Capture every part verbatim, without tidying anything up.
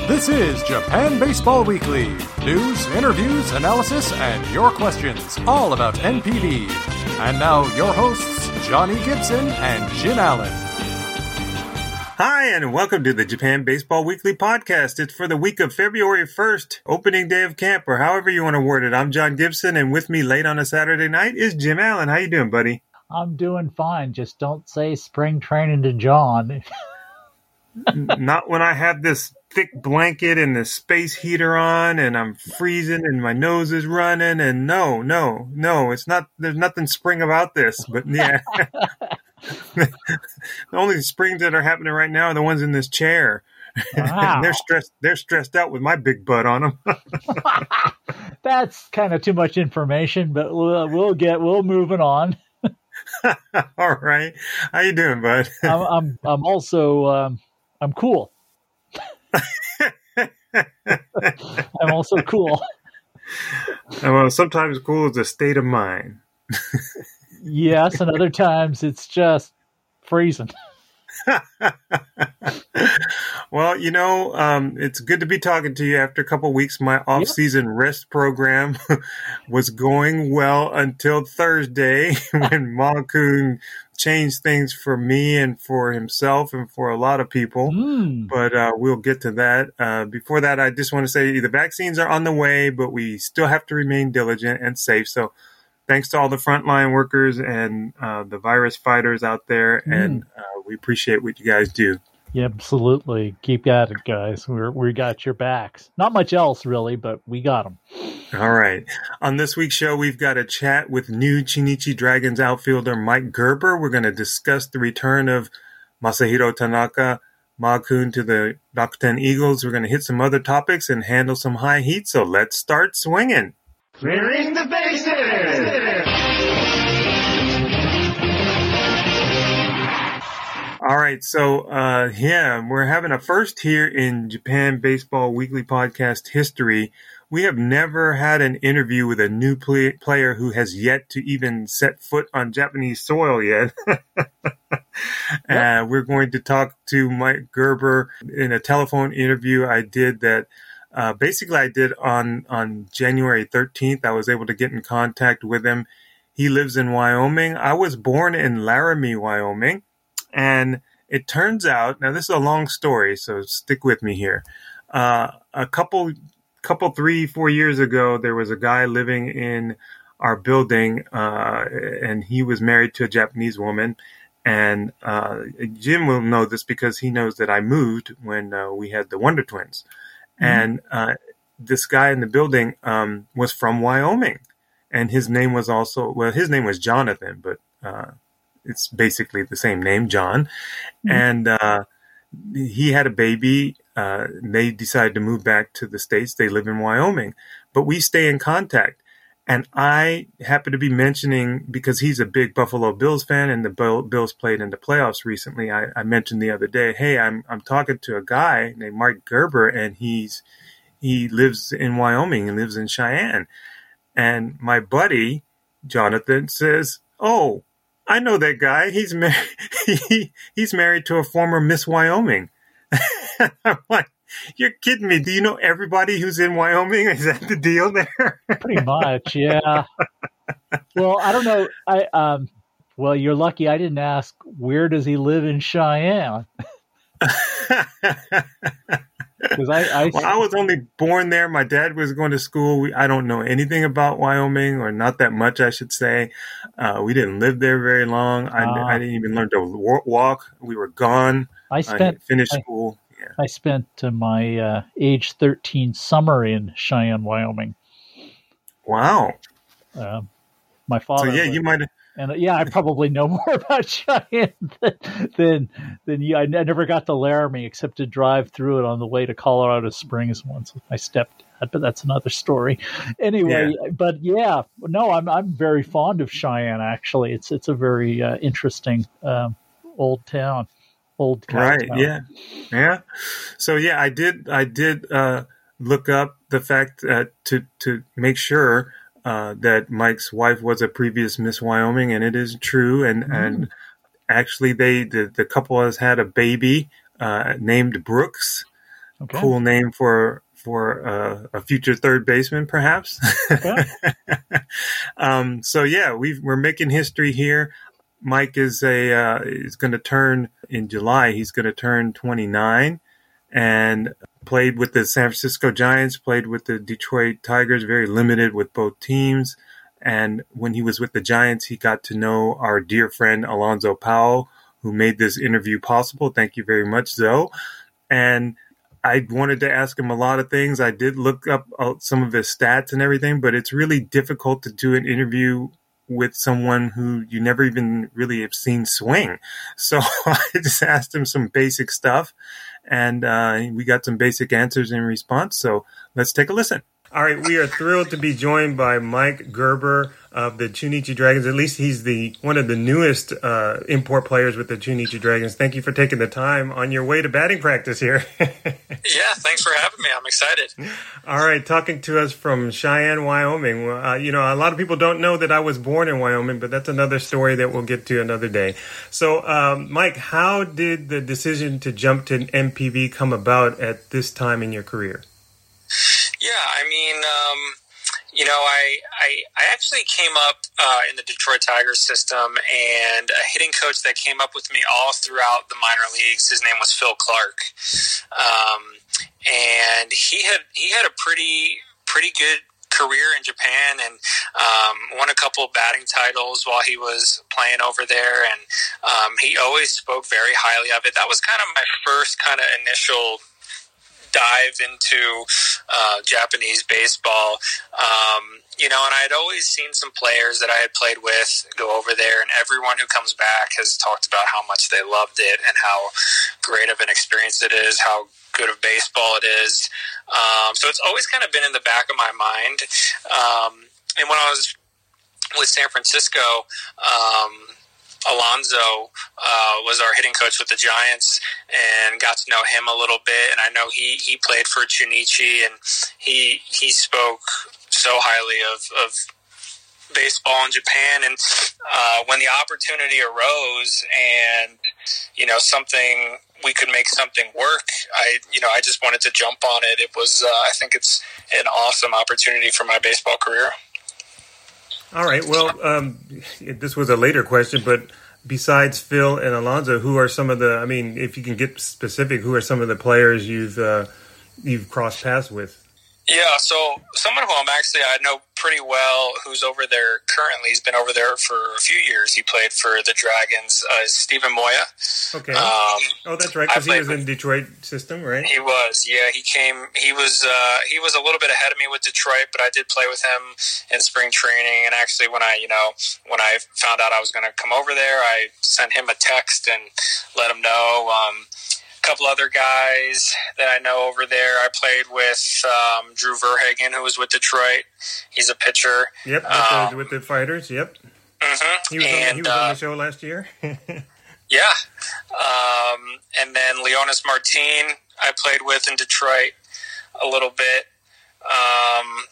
This is Japan Baseball Weekly. News, interviews, analysis, and your questions, all about N P B. And now, your hosts, Johnny Gibson and Jim Allen. Hi, and welcome to the Japan Baseball Weekly podcast. It's for the week of February first, opening day of camp, or however you want to word it. I'm John Gibson, and with me late on a Saturday night is Jim Allen. How you doing, buddy? I'm doing fine. Just don't say spring training to John. Not when I have this thick blanket and the space heater on and I'm freezing and my nose is running, and no, no, no, it's not, there's nothing spring about this, but yeah. The only springs that are happening right now are the ones in this chair. Wow. they're stressed, they're stressed out with my big butt on them. That's kind of too much information, but we'll, we'll get, we'll moving on. All right. How you doing, bud? I'm, I'm, I'm also, um, I'm cool. I'm also cool. Well, sometimes cool is a state of mind. Yes, and other times it's just freezing. Well, you know, um, it's good to be talking to you after a couple of weeks. My off-season yep. rest program was going well until Thursday when Ma-kun changed things for me and for himself and for a lot of people. Mm. But uh, we'll get to that. Uh, before that, I just want to say the vaccines are on the way, but we still have to remain diligent and safe. So thanks to all the frontline workers and uh, the virus fighters out there, mm. and uh, we appreciate what you guys do. Yeah, absolutely. Keep at it, guys. We're, we got your backs. Not much else, really, but we got them. All right. On this week's show, we've got a chat with new Chinichi Dragons outfielder Mike Gerber. We're going to discuss the return of Masahiro Tanaka, Ma-kun to the Rakuten Eagles. We're going to hit some other topics and handle some high heat, so let's start swinging. Clearing the bases! All right, so uh, yeah, we're having a first here in Japan Baseball Weekly podcast history. We have never had an interview with a new play- player who has yet to even set foot on Japanese soil yet. uh, we're going to talk to Mike Gerber in a telephone interview I did that uh, basically I did on, on January thirteenth. I was able to get in contact with him. He lives in Wyoming. I was born in Laramie, Wyoming. And it turns out, now this is a long story, so stick with me here. Uh, a couple, couple, three, four years ago, there was a guy living in our building, uh, and he was married to a Japanese woman. And uh, Jim will know this because he knows that I moved when uh, we had the Wonder Twins. Mm-hmm. And uh, this guy in the building um, was from Wyoming. And his name was also, well, his name was Jonathan, but uh it's basically the same name, John. Mm-hmm. And uh, he had a baby. Uh, they decided to move back to the States. They live in Wyoming. But we stay in contact. And I happen to be mentioning, because he's a big Buffalo Bills fan and the Bill, Bills played in the playoffs recently, I, I mentioned the other day, hey, I'm I'm talking to a guy named Mike Gerber, and he's he lives in Wyoming and lives in Cheyenne. And my buddy, Jonathan, says, oh, I know that guy. He's mar- he, he's married to a former Miss Wyoming. I'm like, you're kidding me. Do you know everybody who's in Wyoming? Is that the deal there? Pretty much, yeah. Well, I don't know. I um. Well, you're lucky I didn't ask, where does he live in Cheyenne? Because I, I, well, I was only born there. My dad was going to school. We, I don't know anything about Wyoming, or not that much, I should say. Uh, we didn't live there very long. I, uh, I didn't even learn to walk. We were gone. I spent I finished I, school. Yeah. I spent uh, my uh, age thirteen summer in Cheyenne, Wyoming. Wow. Uh, my father. So yeah, was, you might have. And uh, yeah, I probably know more about Cheyenne than than, than you. I never got to Laramie except to drive through it on the way to Colorado Springs once with my stepdad, but that's another story. Anyway, yeah. But yeah, no, I'm I'm very fond of Cheyenne. Actually, it's it's a very uh, interesting um, old town, old right? Town. Yeah, yeah. So yeah, I did I did uh, look up the fact uh, to to make sure. Uh, that Mike's wife was a previous Miss Wyoming, and it is true. And, mm. and actually, they the, the couple has had a baby uh, named Brooks. Okay. Cool name for for uh, a future third baseman, perhaps. Okay. um, so yeah, we've, we're making history here. Mike is a uh, is going to turn in July. He's going to turn twenty-nine, and played with the San Francisco Giants. Played with the Detroit Tigers. Very limited with both teams. And when he was with the Giants, he got to know our dear friend Alonzo Powell, who made this interview possible. Thank you very much, Zoe. And I wanted to ask him a lot of things. I did look up uh, some of his stats and everything, but it's really difficult to do an interview with someone who you never even really have seen swing. So I just asked him some basic stuff, and uh, we got some basic answers in response. So let's take a listen. All right, we are thrilled to be joined by Mike Gerber of the Chunichi Dragons. At least he's the one of the newest uh, import players with the Chunichi Dragons. Thank you for taking the time on your way to batting practice here. Yeah, thanks for having me. I'm excited. All right, talking to us from Cheyenne, Wyoming. Uh, you know, a lot of people don't know that I was born in Wyoming, but that's another story that we'll get to another day. So, um, Mike, how did the decision to jump to M P B come about at this time in your career? Yeah, I mean, um, you know, I, I I actually came up uh, in the Detroit Tigers system, and a hitting coach that came up with me all throughout the minor leagues, his name was Phil Clark, um, and he had he had a pretty pretty good career in Japan, and um, won a couple batting titles while he was playing over there, and um, he always spoke very highly of it. That was kind of my first kind of initial dive into uh, Japanese baseball, um, you know, and I had always seen some players that I had played with go over there, and everyone who comes back has talked about how much they loved it and how great of an experience it is, how good of baseball it is. Um, so it's always kind of been in the back of my mind. Um, and when I was with San Francisco, um, Alonzo uh, was our hitting coach with the Giants, and got to know him a little bit. And I know he, he played for Chunichi, and he he spoke so highly of, of baseball in Japan. And uh, when the opportunity arose, and you know something we could make something work, I you know I just wanted to jump on it. It was uh, I think it's an awesome opportunity for my baseball career. All right. Well, um, this was a later question, but besides Phil and Alonzo, who are some of the? I mean, if you can get specific, who are some of the players you've uh, you've crossed paths with? Yeah, so someone who I'm actually I know pretty well, who's over there currently. He's been over there for a few years. He played for the Dragons. Uh, Steven Moya. Okay. Um, oh, that's right. Because he was in Detroit system, right? He was. Yeah, he came. He was. Uh, he was a little bit ahead of me with Detroit, but I did play with him in spring training. And actually, when I, you know, when I found out I was going to come over there, I sent him a text and let him know. Um, couple other guys that I know over there. I played with um, Drew Verhagen, who was with Detroit. He's a pitcher. Yep, with, um, the, with the Fighters. Yep. Mm-hmm. He was, and, on, he was uh, on the show last year. Yeah. Um, and then Leonis Martin, I played with in Detroit a little bit. Um,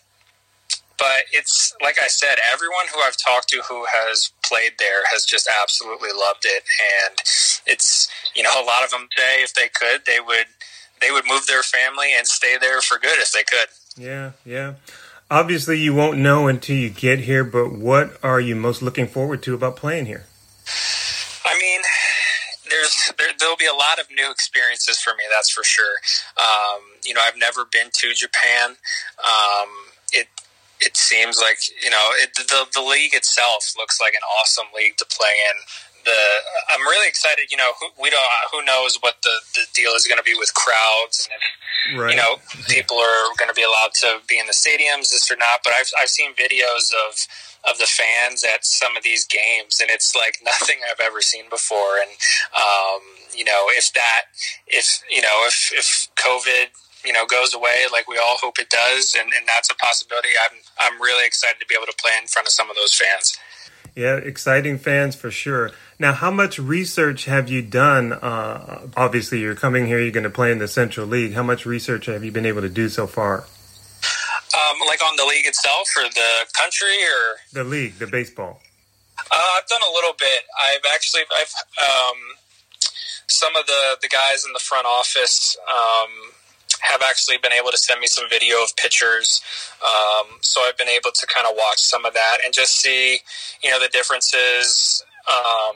but it's, like I said, everyone who I've talked to who has played there has just absolutely loved it. And it's, you know, a lot of them say if they could, they would, they would move their family and stay there for good if they could. Yeah, yeah. Obviously, you won't know until you get here, but what are you most looking forward to about playing here? I mean, there's there, there'll be a lot of new experiences for me, that's for sure. Um, you know, I've never been to Japan. Um, it it seems like, you know, it, the the league itself looks like an awesome league to play in. The I'm really excited. You know, who, we don't who knows what the, the deal is going to be with crowds, and if right. you know people are going to be allowed to be in the stadiums, this or not. But I've I've seen videos of of the fans at some of these games, and it's like nothing I've ever seen before. And um, you know, if that if you know if if COVID you know goes away, like we all hope it does, and, and that's a possibility, I'm I'm really excited to be able to play in front of some of those fans. Yeah, exciting fans for sure. Now, how much research have you done? Uh, obviously, you're coming here, you're going to play in the Central League. How much research have you been able to do so far? Um, like on the league itself or the country or? The league, the baseball. Uh, I've done a little bit. I've actually, I've um, some of the, the guys in the front office um, have actually been able to send me some video of pitchers. Um, so I've been able to kind of watch some of that and just see, you know, the differences um,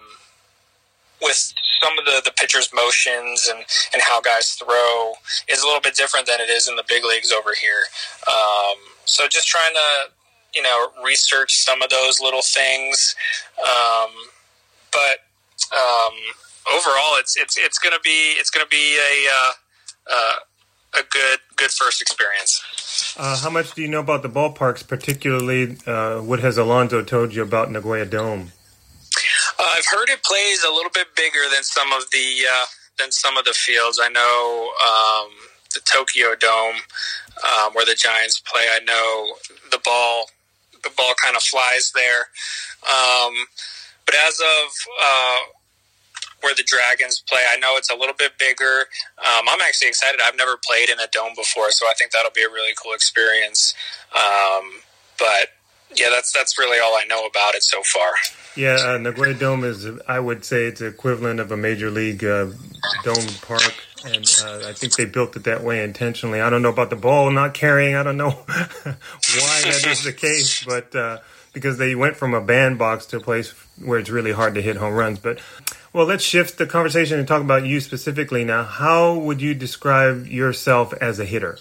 with some of the, the pitchers' motions and, and how guys throw is a little bit different than it is in the big leagues over here. Um, so just trying to, you know, research some of those little things. Um, but um, overall, it's it's it's gonna be it's gonna be a uh, uh, a good good first experience. Uh, how much do you know about the ballparks, particularly uh, what has Alonso told you about Nagoya Dome? Uh, I've heard it plays a little bit bigger than some of the uh, than some of the fields. I know um, the Tokyo Dome, um, where the Giants play. I know the ball the ball kind of flies there. Um, but as of uh, where the Dragons play, I know it's a little bit bigger. Um, I'm actually excited. I've never played in a dome before, so I think that'll be a really cool experience. Um, but yeah, that's that's really all I know about it so far. Yeah, uh, Nagoya Dome is, I would say, it's the equivalent of a major league uh, dome park, and uh, I think they built it that way intentionally. I don't know about the ball not carrying. I don't know why that is the case, but uh, because they went from a bandbox to a place where it's really hard to hit home runs. But well, let's shift the conversation and talk about you specifically now. How would you describe yourself as a hitter?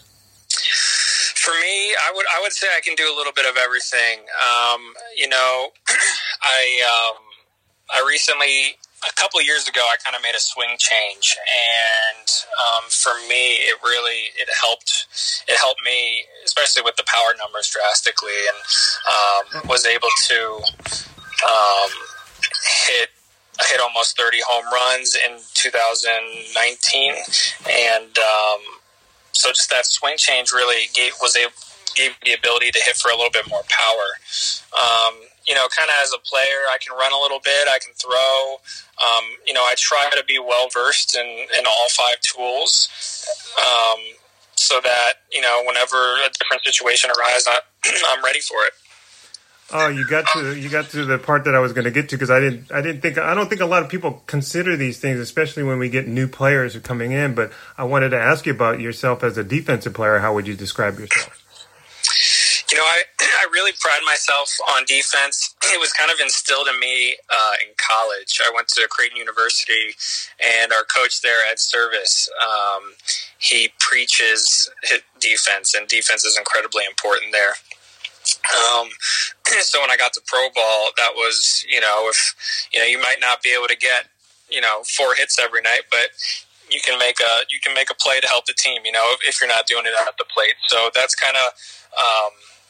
For me, I would I would say I can do a little bit of everything. Um, you know, I um, I recently, a couple of years ago, I kind of made a swing change, and um, for me, it really it helped. It helped me, especially with the power numbers, drastically, and um, was able to um, hit. I hit almost thirty home runs in two thousand nineteen, and um, so just that swing change really gave was able gave me the ability to hit for a little bit more power. Um, you know, kind of as a player, I can run a little bit, I can throw. Um, you know, I try to be well versed in, in all five tools, um, so that you know whenever a different situation arises, I, I'm ready for it. Oh, you got to you got to the part that I was going to get to, because I didn't I didn't think I don't think a lot of people consider these things, especially when we get new players who are coming in. But I wanted to ask you about yourself as a defensive player. How would you describe yourself? You know, I I really pride myself on defense. It was kind of instilled in me uh, in college. I went to Creighton University, and our coach there, Ed Service, um, he preaches defense, and defense is incredibly important there. Um, so when I got to pro ball, that was, you know, if, you know, you might not be able to get, you know, four hits every night, but you can make a, you can make a play to help the team, you know, if, if you're not doing it at the plate. So that's kind of, um,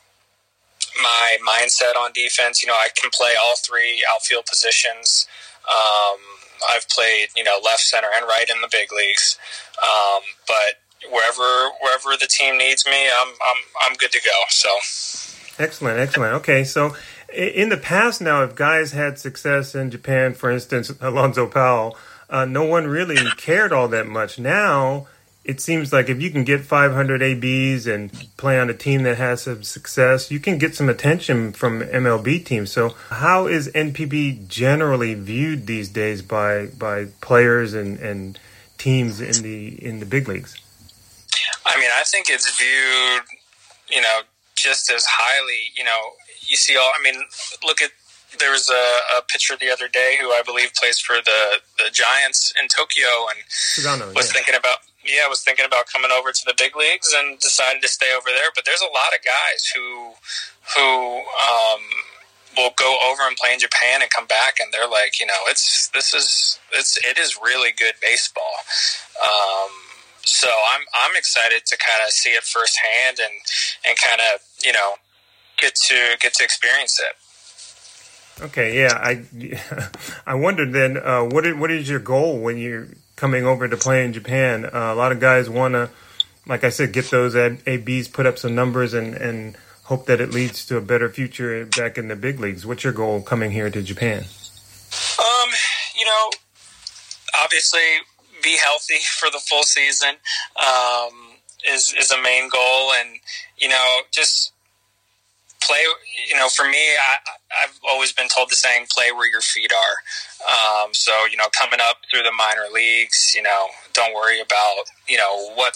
my mindset on defense. You know, I can play all three outfield positions. Um, I've played, you know, left, center, and right in the big leagues. Um, but wherever, wherever the team needs me, I'm, I'm, I'm good to go. So. Excellent, excellent. Okay, so in the past now, if guys had success in Japan, for instance, Alonzo Powell, uh, no one really cared all that much. Now, it seems like if you can get five hundred A Bs and play on a team that has some success, you can get some attention from M L B teams. So how is N P B generally viewed these days by by players and, and teams in the in the big leagues? I mean, I think it's viewed, you know, just as highly. You know, you see all, I mean, look at, there was a, a pitcher the other day who I believe plays for the, the Giants in Tokyo, and Sugano, was yeah. thinking about, yeah, was thinking about coming over to the big leagues and decided to stay over there. But there's a lot of guys who, who, um, will go over and play in Japan and come back, and they're like, you know, it's, this is, it's, it is really good baseball. Um, So I'm I'm excited to kind of see it firsthand and, and kind of, you know, get to get to experience it. Okay, yeah, I I wondered then, uh, what is, what is your goal when you're coming over to play in Japan? Uh, a lot of guys want to, like I said, get those A Bs, put up some numbers, and, and hope that it leads to a better future back in the big leagues. What's your goal coming here to Japan? Um, you know, obviously, be healthy for the full season um, is is a main goal, and you know, just play. You know, for me, I, I've always been told the saying, "Play where your feet are." Um, so you know, coming up through the minor leagues, you know, don't worry about you know what's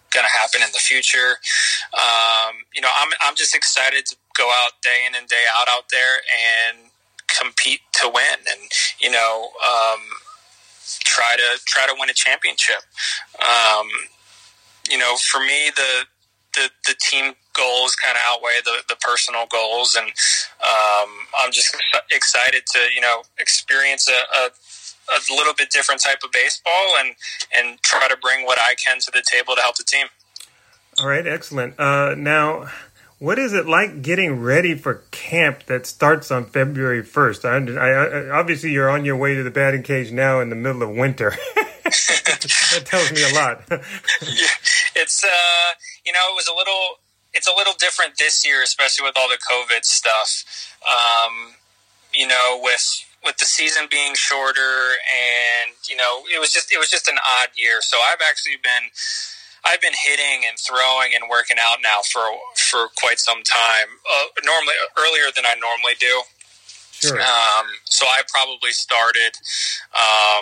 going to happen in the future. Um, you know, I'm I'm just excited to go out day in and day out out there and compete to win, and you know, um, try to try to win a championship. Um, you know, for me, the the, the team goals kind of outweigh the, the personal goals, and um, I'm just excited to you know experience a, a a little bit different type of baseball and and try to bring what I can to the table to help the team. All right, excellent. Uh, now, what is it like getting ready for camp that starts on February first? I, I, obviously, you're on your way to the batting cage now in the middle of winter. That tells me a lot. Yeah, it's uh, you know, it was a little, it's a little different this year, especially with all the COVID stuff. Um, you know, with with the season being shorter, and you know, it was just it was just an odd year. So I've actually been. I've been hitting and throwing and working out now for for quite some time. Uh, normally, earlier than I normally do. Sure. Um, so I probably started, um,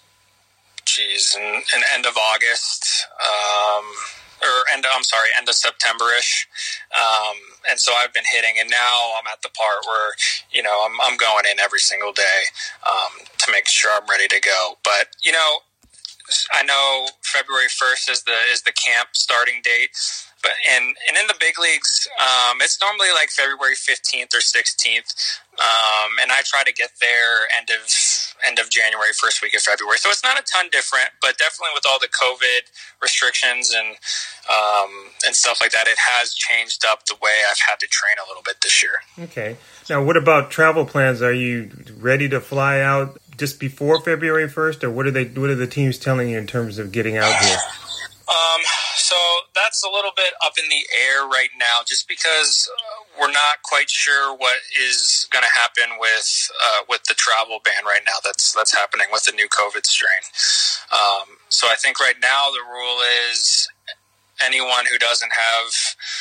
geez, in, in end of August, um, or end. I'm sorry, end of September-ish. Um, and so I've been hitting, and now I'm at the part where you know I'm I'm going in every single day um, to make sure I'm ready to go. But you know. I know February first is the is the camp starting date, but and, and in the big leagues, um, it's normally like February fifteenth or sixteenth, um, and I try to get there end of end of January, first week of February. So it's not a ton different, but definitely with all the COVID restrictions and um, and stuff like that, it has changed up the way I've had to train a little bit this year. Okay. Now, what about travel plans? Are you ready to fly out just before February first, or what are they? What are the teams telling you in terms of getting out here? Um, so that's a little bit up in the air right now, just because uh, we're not quite sure what is going to happen with uh, with the travel ban right now. That's that's happening with the new COVID strain. Um, so I think right now the rule is anyone who doesn't have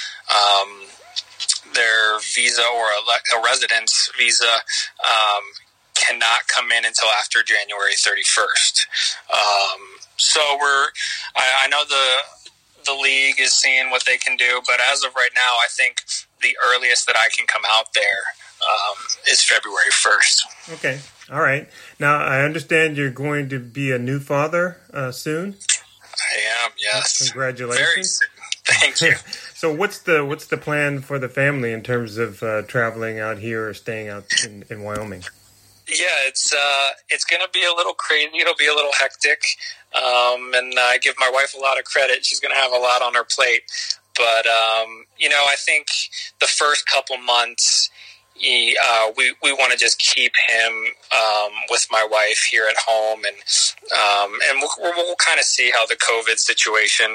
um, their visa or a, a residence visa um, cannot come in until after January thirty-first. Um, so we're, I, I know the the league is seeing what they can do, but as of right now, I think the earliest that I can come out there um, is February first. Okay, all right. Now I understand you're going to be a new father uh, soon. I am, yes. Congratulations. Very soon. Thank you. So what's the what's the plan for the family in terms of uh, traveling out here or staying out in, in Wyoming? Yeah, it's uh, it's going to be a little crazy. It'll be a little hectic, um, and I give my wife a lot of credit. She's going to have a lot on her plate, but um, you know, I think the first couple months, he, uh, we we want to just keep him um, with my wife here at home, and um, and we'll, we'll kind of see how the COVID situation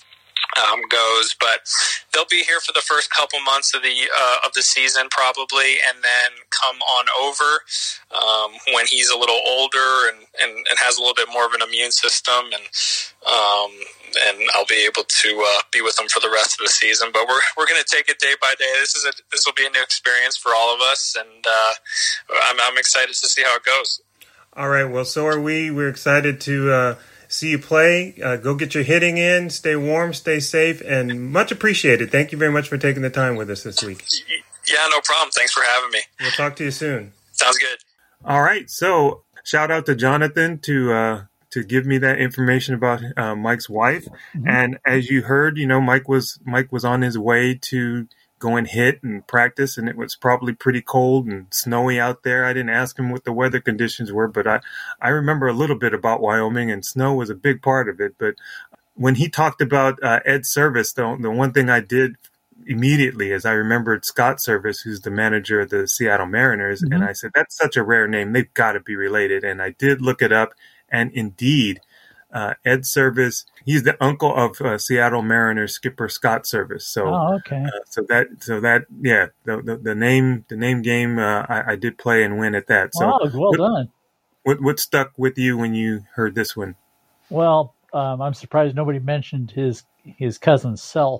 Um, goes, but they'll be here for the first couple months of the uh, of the season probably, and then come on over um, when he's a little older and, and, and has a little bit more of an immune system, and um, and I'll be able to uh, be with them for the rest of the season. But we're we're going to take it day by day. This is a this will be a new experience for all of us, and uh, I'm I'm excited to see how it goes. All right, well, so are we. We're excited to Uh... see you play. Uh, go get your hitting in. Stay warm, stay safe, and much appreciated. Thank you very much for taking the time with us this week. Yeah, no problem. Thanks for having me. We'll talk to you soon. Sounds good. All right. So shout out to Jonathan to uh, to give me that information about uh, Mike's wife. Mm-hmm. And as you heard, you know, Mike was Mike was on his way to go and hit and practice, and it was probably pretty cold and snowy out there. I didn't ask him what the weather conditions were, but I, I remember a little bit about Wyoming, and snow was a big part of it. But when he talked about uh, Ed Service, the, the one thing I did immediately is I remembered Scott Service, who's the manager of the Seattle Mariners, mm-hmm. and I said, that's such a rare name. They've got to be related. And I did look it up, and indeed, Uh, Ed Service, he's the uncle of uh, Seattle Mariners skipper Scott Service. So, oh, okay. uh, so that, so that, yeah, the the, the name, the name game, uh, I, I did play and win at that. So, wow, well what, done. What what stuck with you when you heard this one? Well, um, I'm surprised nobody mentioned his his cousin's self.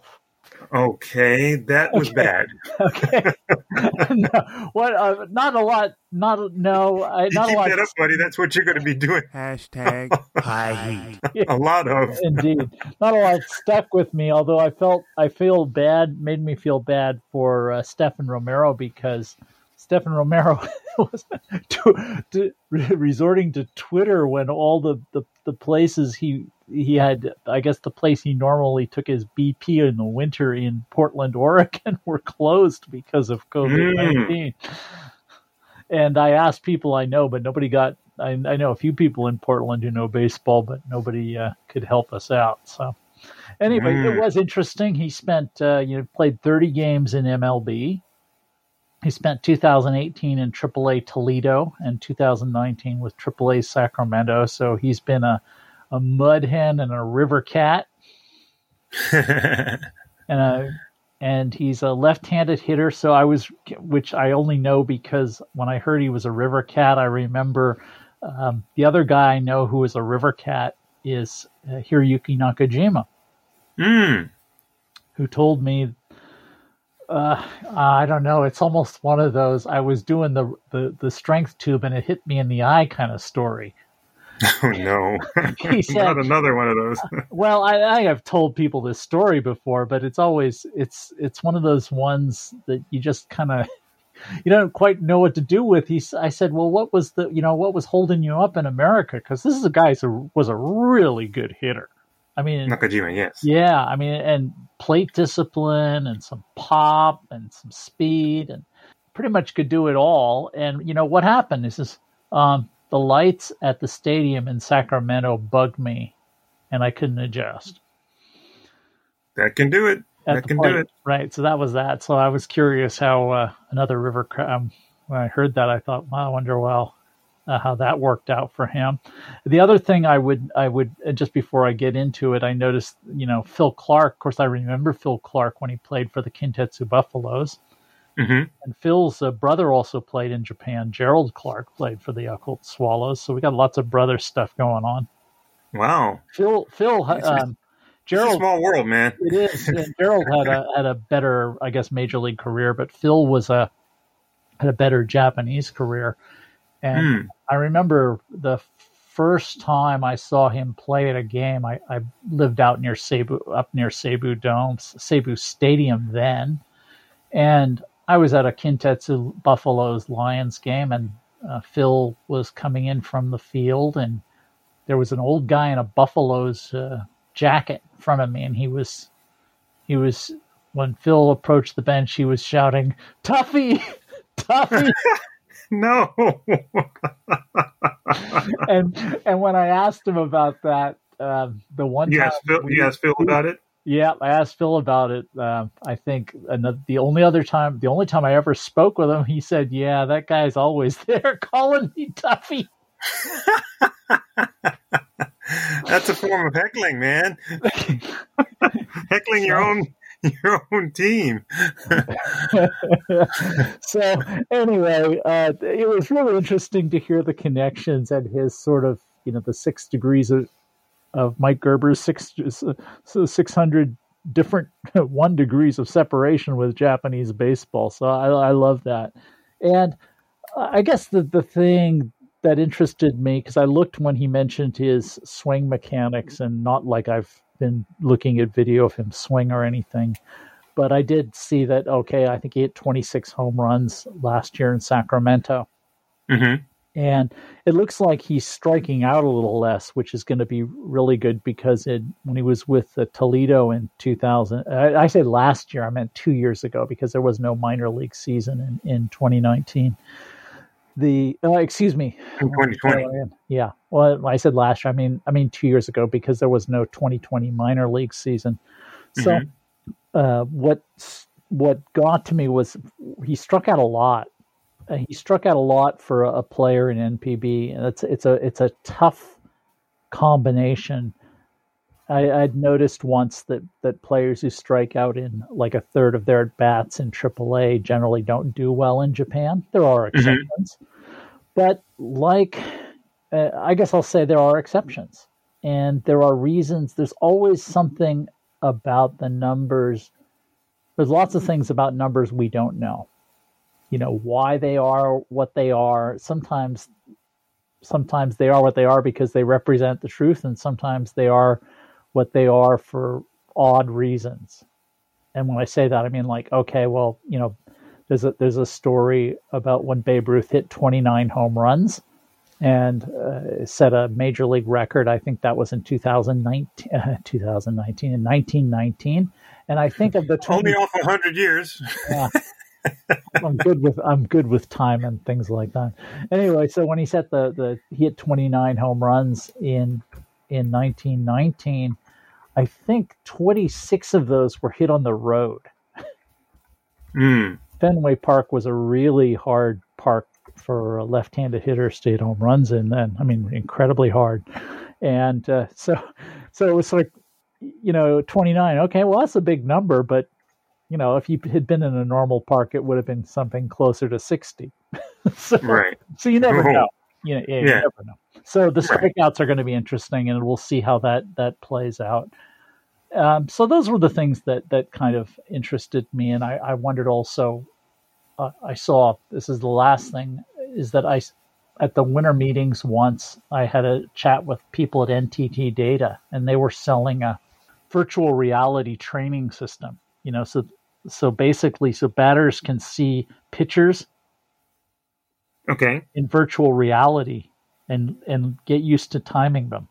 Okay, that was Okay. bad. Okay. No, what? Uh, not a lot. Not no. I, You not a keep lot. that up, buddy. That's what you're going to be doing. Hashtag high heat. A lot of. Indeed, not a lot stuck with me. Although I felt I feel bad, made me feel bad for uh, Stefan Romero because Stefan Romero was to, to, resorting to Twitter when all the, the, the places he he had, I guess the place he normally took his B P in the winter in Portland, Oregon, were closed because of COVID nineteen. Mm. And I asked people I know, but nobody got. I, I know a few people in Portland who know baseball, but nobody uh, could help us out. So, anyway, mm. it was interesting. He spent, uh, you know, played thirty games in M L B. He spent two thousand eighteen in triple A Toledo and two thousand nineteen with triple A Sacramento. So he's been a, a mud hen and a river cat, and a. And he's a left-handed hitter, so I was, which I only know because when I heard he was a river cat, I remember um, the other guy I know who is a river cat is uh, Hiroyuki Nakajima, mm. who told me, uh, I don't know, it's almost one of those, I was doing the, the, the strength tube and it hit me in the eye kind of story. Oh, no. He said, not another one of those. Well, I, I have told people this story before, but it's always, it's it's one of those ones that you just kind of, you don't quite know what to do with. He, I said, well, what was the, you know, what was holding you up in America? Because this is a guy who was a really good hitter. I mean, Nakajima, yes. Yeah, I mean, and plate discipline and some pop and some speed and pretty much could do it all. And, you know, what happened is this, um, the lights at the stadium in Sacramento bugged me, and I couldn't adjust. That can do it. At that can plate. do it. Right, so that was that. So I was curious how uh, another river, um, when I heard that, I thought, well, I wonder, well, uh, how that worked out for him. The other thing I would, I would uh, just before I get into it, I noticed, you know, Phil Clark. Of course, I remember Phil Clark when he played for the Kintetsu Buffaloes. Mm-hmm. And Phil's uh, brother also played in Japan. Gerald Clark played for the Yakult Swallows. So we got lots of brother stuff going on. Wow. Phil, Phil, um, Gerald. It's a small world, man. It is. And Gerald had a had a better, I guess, major league career, but Phil was a had a better Japanese career. And mm. I remember the first time I saw him play at a game. I, I lived out near Cebu, up near Cebu Dome, Cebu Stadium then, and I was at a Kintetsu Buffaloes Lions game, and uh, Phil was coming in from the field, and there was an old guy in a Buffaloes uh, jacket in front of me, and he was, he was, when Phil approached the bench, he was shouting, "Tuffy, Tuffy!" No. and and when I asked him about that, uh, the one you time asked Phil, we, you asked Phil about it. Yeah, I asked Phil about it. Uh, I think another, the only other time, the only time I ever spoke with him, he said, "Yeah, that guy's always there calling me Tuffy." That's a form of heckling, man. Heckling your own your own team. So anyway, uh, it was really interesting to hear the connections and his sort of, you know, the six degrees of. of Mike Gerber's six, so six hundred different one degrees of separation with Japanese baseball. So I, I love that. And I guess the, the thing that interested me, because I looked when he mentioned his swing mechanics, and not like I've been looking at video of him swing or anything, but I did see that, okay, I think he hit twenty-six home runs last year in Sacramento. Mm-hmm. And it looks like he's striking out a little less, which is going to be really good because it, when he was with uh, Toledo in two thousand, I, I said last year, I meant two years ago because there was no minor league season in, in twenty nineteen. The uh, excuse me, in twenty twenty. Uh, yeah, well, I said last year. I mean, I mean two years ago because there was no twenty twenty minor league season. So, mm-hmm. uh, what what got to me was he struck out a lot. Uh, he struck out a lot for a, a player in N P B, and it's it's a it's a tough combination. I, I'd noticed once that, that players who strike out in like a third of their at bats in triple A generally don't do well in Japan. There are exceptions, mm-hmm. but like uh, I guess I'll say there are exceptions, and there are reasons. There's always something about the numbers there's lots of things about numbers we don't know. You know, why they are what they are. Sometimes, sometimes they are what they are because they represent the truth, and sometimes they are what they are for odd reasons. And when I say that, I mean like, okay, well, you know, there's a there's a story about when Babe Ruth hit twenty-nine home runs and uh, set a major league record. I think that was in two thousand nineteen, uh, two thousand nineteen in nineteen nineteen. And I think of the twenty, only off a hundred years. Yeah, I'm good with I'm good with time and things like that. Anyway, so when he set the the he hit twenty-nine home runs in in nineteen nineteen, I think twenty-six of those were hit on the road. Mm. Fenway Park was a really hard park for left-handed hitters to hit home runs in then. I mean, incredibly hard. And uh, so so it was like, you know, twenty-nine. Okay, well, that's a big number, but, you know, if you had been in a normal park, it would have been something closer to sixty. so, right. So you never know. You know, yeah, you yeah. never know. So the strikeouts right. are going to be interesting, and we'll see how that, that plays out. Um, so those were the things that, that kind of interested me. And I, I wondered also, uh, I saw, this is the last thing, is that I, at the winter meetings once, I had a chat with people at N T T Data, and they were selling a virtual reality training system. You know, so so basically, so batters can see pitchers okay. in virtual reality and, and get used to timing them.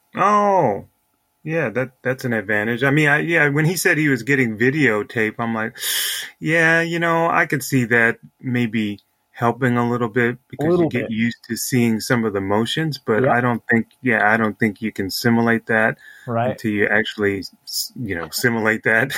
Oh, yeah, that that's an advantage. I mean, I, yeah, when he said he was getting videotape, I'm like, yeah, you know, I could see that maybe helping a little bit because little you get bit. used to seeing some of the motions, but Yep. I don't think, yeah, I don't think you can simulate that Right. until you actually, you know, simulate that.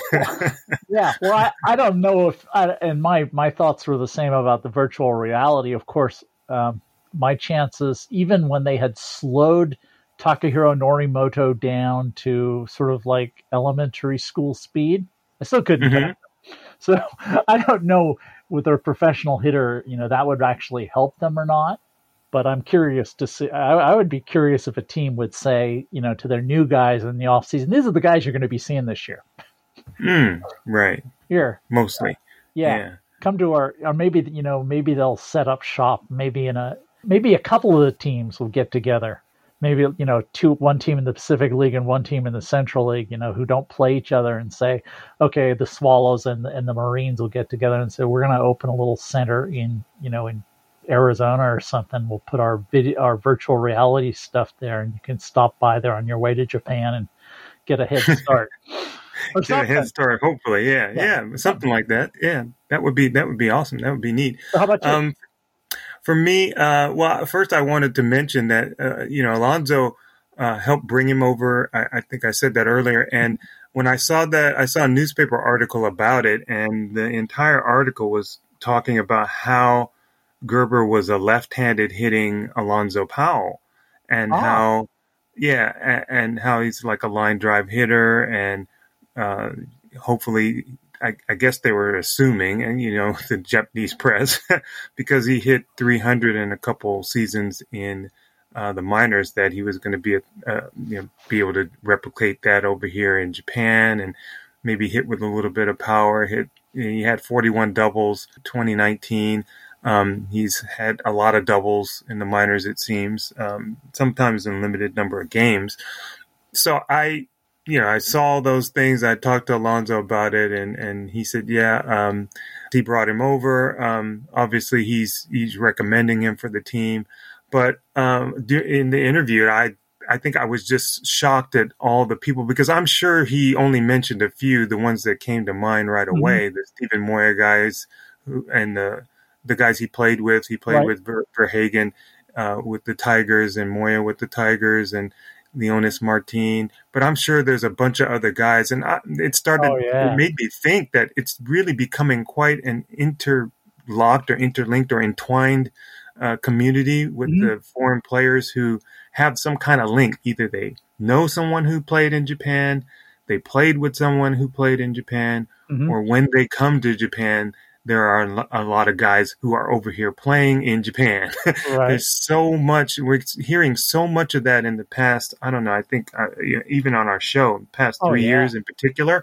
Yeah, well, I, I don't know if, I, and my, my thoughts were the same about the virtual reality. Of course, um, my chances, even when they had slowed Takahiro Norimoto down to sort of like elementary school speed, I still couldn't Mhm. get him. So I don't know with a professional hitter, you know, that would actually help them or not. But I'm curious to see. I, I would be curious if a team would say, you know, to their new guys in the offseason, these are the guys you're going to be seeing this year. mm, right. Here, Mostly. yeah, Yeah. come to our, or maybe, you know, maybe they'll set up shop. Maybe in a, maybe a couple of the teams will get together. Maybe, you know, two, one team in the Pacific League and one team in the Central League, you know, who don't play each other, and say, okay, the Swallows and and the Marines will get together and say, we're going to open a little center in, you know, in Arizona or something. We'll put our video, our virtual reality stuff there, and you can stop by there on your way to Japan and get a head start. Or Get a something. head start, hopefully. Yeah, Yeah. yeah, something like that. Yeah, that would be that would be awesome. That would be neat. So how about you? Um, for me, uh, well, first I wanted to mention that uh, you know Alonso uh, helped bring him over. I, I think I said that earlier. And when I saw that, I saw a newspaper article about it, and the entire article was talking about how Gerber was a left-handed hitting Alonzo Powell, and Oh. how, yeah, and, and how he's like a line drive hitter, and uh, hopefully, I, I guess they were assuming, and you know, the Japanese press, because he hit three hundred in a couple seasons in uh, the minors, that he was going to be, a, uh, you know, be able to replicate that over here in Japan, and maybe hit with a little bit of power. Hit, he had forty-one doubles, twenty nineteen. Um, he's had a lot of doubles in the minors, it seems, um, sometimes in a limited number of games. So I, you know, I saw those things. I talked to Alonso about it, and, and he said, yeah, um, he brought him over. Um, obviously he's, he's recommending him for the team, but, um, in the interview, I, I think I was just shocked at all the people, because I'm sure he only mentioned a few, the ones that came to mind right away, mm-hmm. the Stephen Moya guys who, and the, the guys he played with. He played Right. with Ver, Verhagen uh, with the Tigers, and Moya with the Tigers, and Leonis Martin. But I'm sure there's a bunch of other guys. And I, it started, Oh, yeah. it made me think that it's really becoming quite an interlocked or interlinked or entwined uh, community with Mhm. the foreign players who have some kind of link. Either they know someone who played in Japan, they played with someone who played in Japan, Mhm. or when they come to Japan, there are a lot of guys who are over here playing in Japan. Right. There's so much, we're hearing so much of that in the past. I don't know. I think uh, you know, even on our show, past Oh, three yeah. years in particular,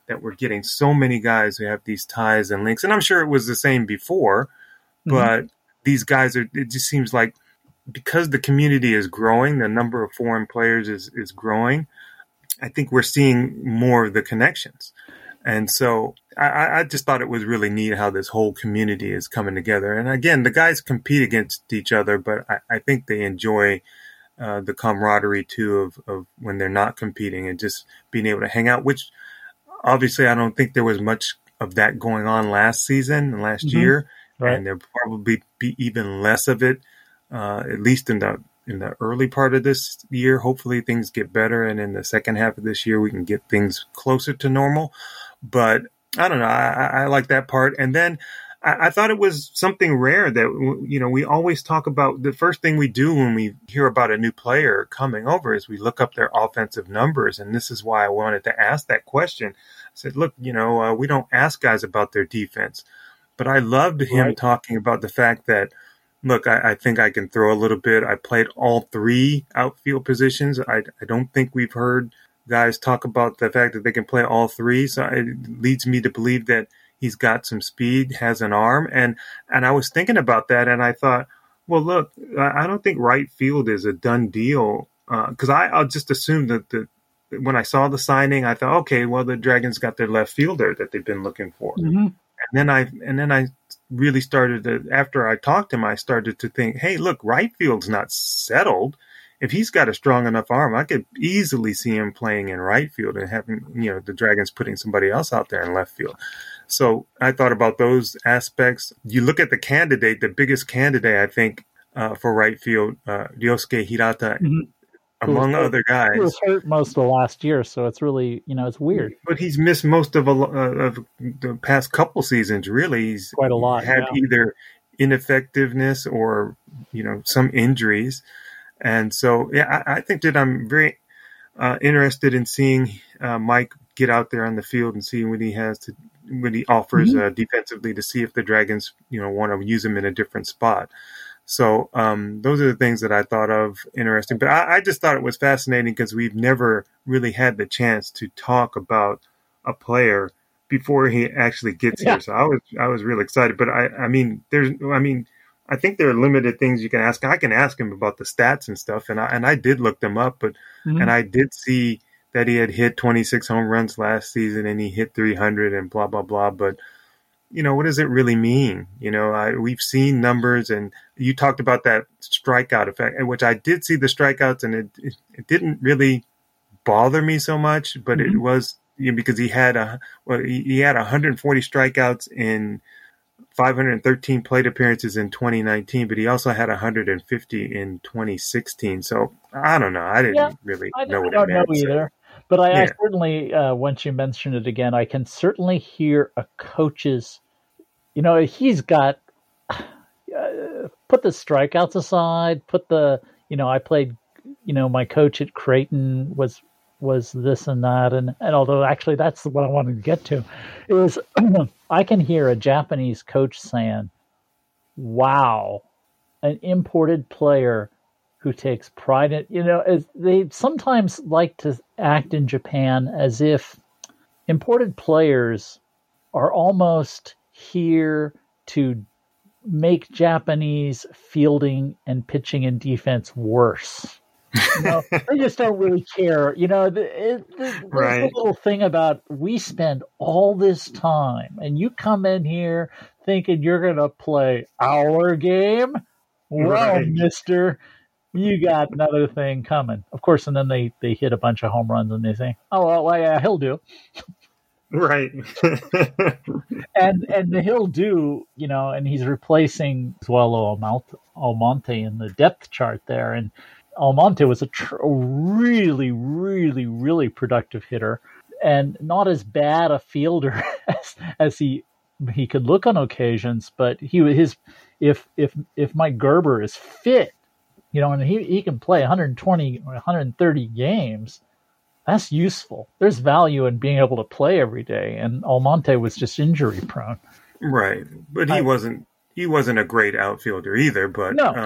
that we're getting so many guys who have these ties and links. And I'm sure it was the same before, but mm-hmm. these guys are, it just seems like because the community is growing, the number of foreign players is, is growing. I think we're seeing more of the connections. And so I, I just thought it was really neat how this whole community is coming together. And again, the guys compete against each other, but I, I think they enjoy uh, the camaraderie too of, of when they're not competing and just being able to hang out, which obviously I don't think there was much of that going on last season and last mm-hmm. year. Right. And there'll probably be even less of it, uh, at least in the in the early part of this year. Hopefully things get better. And in the second half of this year, we can get things closer to normal. But I don't know. I, I like that part. And then I, I thought it was something rare that, you know, we always talk about the first thing we do when we hear about a new player coming over is we look up their offensive numbers. And this is why I wanted to ask that question. I said, look, you know, uh, we don't ask guys about their defense. But I loved him right. talking about the fact that, look, I, I think I can throw a little bit. I played all three outfield positions. I, I don't think we've heard guys talk about the fact that they can play all three. So it leads me to believe that he's got some speed, has an arm. And, and I was thinking about that, and I thought, well, look, I don't think right field is a done deal because uh, I I'll just assumed that the, when I saw the signing, I thought, okay, well, the Dragons got their left fielder that they've been looking for. Mm-hmm. And then I and then I really started to, after I talked to him, I started to think, hey, look, right field's not settled. If he's got a strong enough arm, I could easily see him playing in right field and having, you know, the Dragons putting somebody else out there in left field. So I thought about those aspects. You look at the candidate, the biggest candidate, I think, uh, for right field, uh, Ryosuke Hirata, mm-hmm. among was, other guys. He was hurt most of last year, so it's really, you know, it's weird. But he's missed most of, a, uh, of the past couple seasons, really. He's quite a lot. Had yeah. either ineffectiveness or, you know, some injuries. And so, yeah, I, I think that I'm very uh, interested in seeing uh, Mike get out there on the field and see what he has to, what he offers mm-hmm. uh, defensively to see if the Dragons, you know, want to use him in a different spot. So um, those are the things that I thought of interesting. But I, I just thought it was fascinating because we've never really had the chance to talk about a player before he actually gets yeah. here. So I was I was really excited. But I, I mean, there's I mean, I think there are limited things you can ask. I can ask him about the stats and stuff, and I and I did look them up. But mm-hmm. and I did see that he had hit twenty-six home runs last season and he hit three hundred and blah blah blah. But you know, what does it really mean? You know, I, we've seen numbers, and you talked about that strikeout effect, which I did see the strikeouts, and it it, it didn't really bother me so much, but mm-hmm. it was, you know, because he had a well, he, he had one hundred forty strikeouts in five hundred thirteen plate appearances in twenty nineteen, but he also had one hundred fifty in twenty sixteen. So I don't know. I didn't yeah, really I know what don't it meant. know either. But I, yeah. I certainly, uh, once you mention it again, I can certainly hear a coach's, you know, he's got, uh, put the strikeouts aside, put the, you know, I played, you know, my coach at Creighton was, was this and that. And, and although actually that's what I wanted to get to is I can hear a Japanese coach saying, wow, an imported player who takes pride in, you know, as they sometimes like to act in Japan as if imported players are almost here to make Japanese fielding and pitching and defense worse. You know, they just don't really care. You know, the, it, the, right. there's a little thing about we spend all this time and you come in here thinking you're going to play our game. Well, right. mister, you got another thing coming. Of course, and then they, they hit a bunch of home runs and they say, oh, well, yeah, he'll do. Right. and and he'll do, you know, and he's replacing Zuelo Almonte in the depth chart there. And Almonte was a, tr- a really, really, really productive hitter and not as bad a fielder as, as he he could look on occasions. But he his if if if Mike Gerber is fit, you know, and he, he can play one hundred twenty or one hundred thirty games, that's useful. There's value in being able to play every day. And Almonte was just injury prone. Right. But he I, wasn't he wasn't a great outfielder either. But no. um,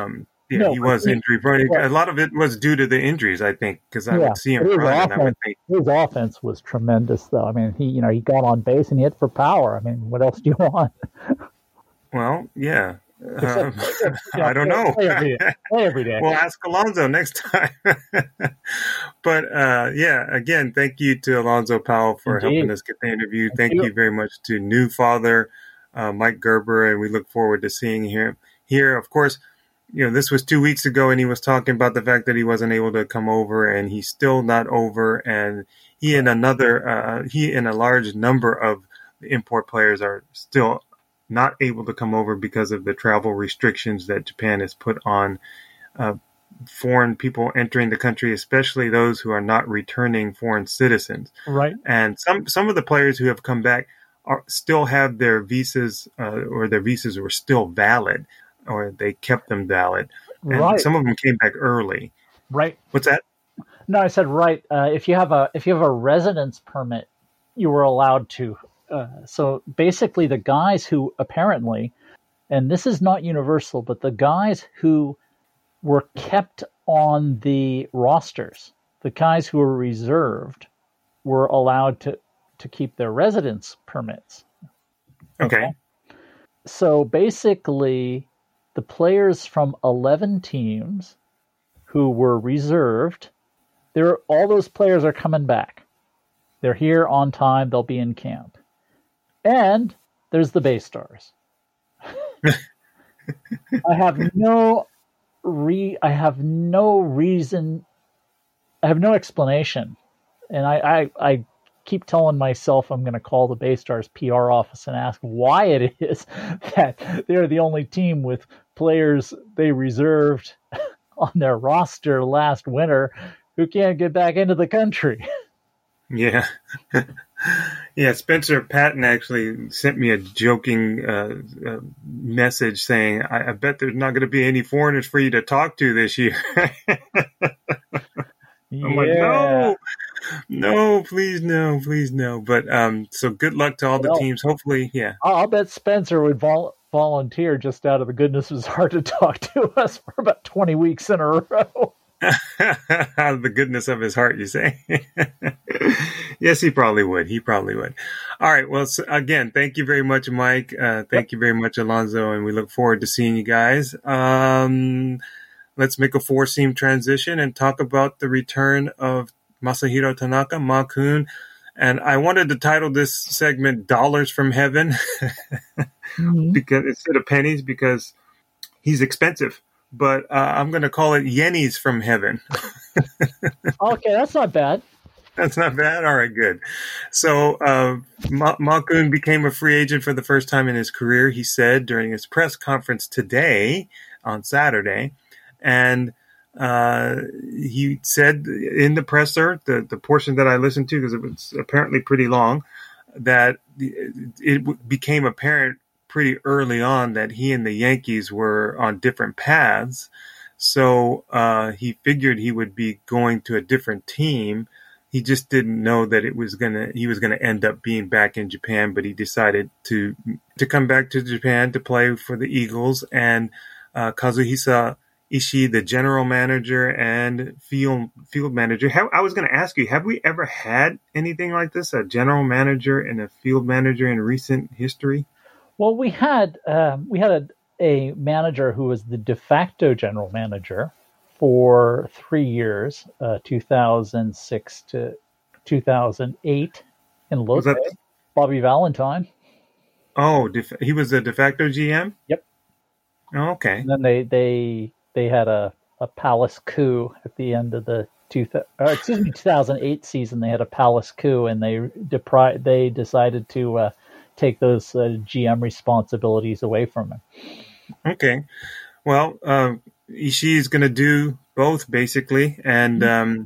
yeah, No, he was he- injury prone. well- A lot of it was due to the injuries, I think, because I Yeah, would see him his run, and I would offense, think, his offense was tremendous, though. I mean, he you know he got on base and he hit for power. I mean, what else do you want? well, yeah. Um, Except- except, you I don't know. Play every day. Play every day. We'll ask Alonso next time. But uh, yeah, again, thank you to Alonso Powell for Indeed. helping us get the interview. Thank Thank you. you very much to new father uh, Mike Gerber, and we look forward to seeing him here. Of course, you know, this was two weeks ago, and he was talking about the fact that he wasn't able to come over, and he's still not over. And he and another, uh, he and a large number of import players are still not able to come over because of the travel restrictions that Japan has put on uh, foreign people entering the country, especially those who are not returning foreign citizens. Right. And some, some of the players who have come back are still have their visas uh, or their visas were still valid, or they kept them valid. And Right. some of them came back early. Right. What's that? No, I said right. Uh, if you have a if you have a residence permit, you were allowed to. Uh, so basically, the guys who apparently, and this is not universal, but the guys who were kept on the rosters, the guys who were reserved, were allowed to to keep their residence permits. Okay. So basically, the players from eleven teams who were reserved, they're, all those players are coming back. They're here on time. They'll be in camp. And there's the Bay Stars. I have no re. I have no reason. I have no explanation, and I I, I keep telling myself I'm going to call the Bay Stars P R office and ask why it is that they're the only team with players they reserved on their roster last winter who can't get back into the country. Yeah. Yeah, Spencer Patton actually sent me a joking uh, uh, message saying, I, I bet there's not going to be any foreigners for you to talk to this year. I'm like, no, no, please, no, please, no. But um, so good luck to all the Well, teams. Hopefully, yeah. I'll bet Spencer would vol- volunteer just out of the goodness of his heart to talk to us for about twenty weeks in a row. Out of the goodness of his heart, you say? Yes, he probably would. He probably would. All right. Well, so again, thank you very much, Mike. Uh, thank yep. you very much, Alonso, and we look forward to seeing you guys. Um, let's make a four-seam transition and talk about the return of Masahiro Tanaka, Ma-kun. And I wanted to title this segment "Dollars from Heaven" mm-hmm. because instead of pennies, because he's expensive. But uh, I'm going to call it Yennies from Heaven. Okay, that's not bad. That's not bad. All right, good. So uh, Ma- Ma-kun became a free agent for the first time in his career, he said during his press conference today on Saturday. And uh, he said in the presser, the, the portion that I listened to, because it was apparently pretty long, that it became apparent pretty early on that he and the Yankees were on different paths. So uh, he figured he would be going to a different team. He just didn't know that it was gonna. He was gonna end up being back in Japan, but he decided to to come back to Japan to play for the Eagles. And uh, Kazuhisa Ishii, the general manager and field field manager. Have, I was going to ask you, have we ever had anything like this? A general manager and a field manager in recent history? Well, we had um, we had a, a manager who was the de facto general manager for three years, uh, two thousand six to two thousand eight in Lotte, that... Bobby Valentine. Oh, def- he was a de facto G M? Yep. Oh, okay. And then they they they had a, a palace coup at the end of the two th- uh, excuse me two thousand eight season. They had a palace coup, and they depri- they decided to uh, take those uh, G M responsibilities away from him. Okay. Well, uh, Ishii is going to do both, basically. And um,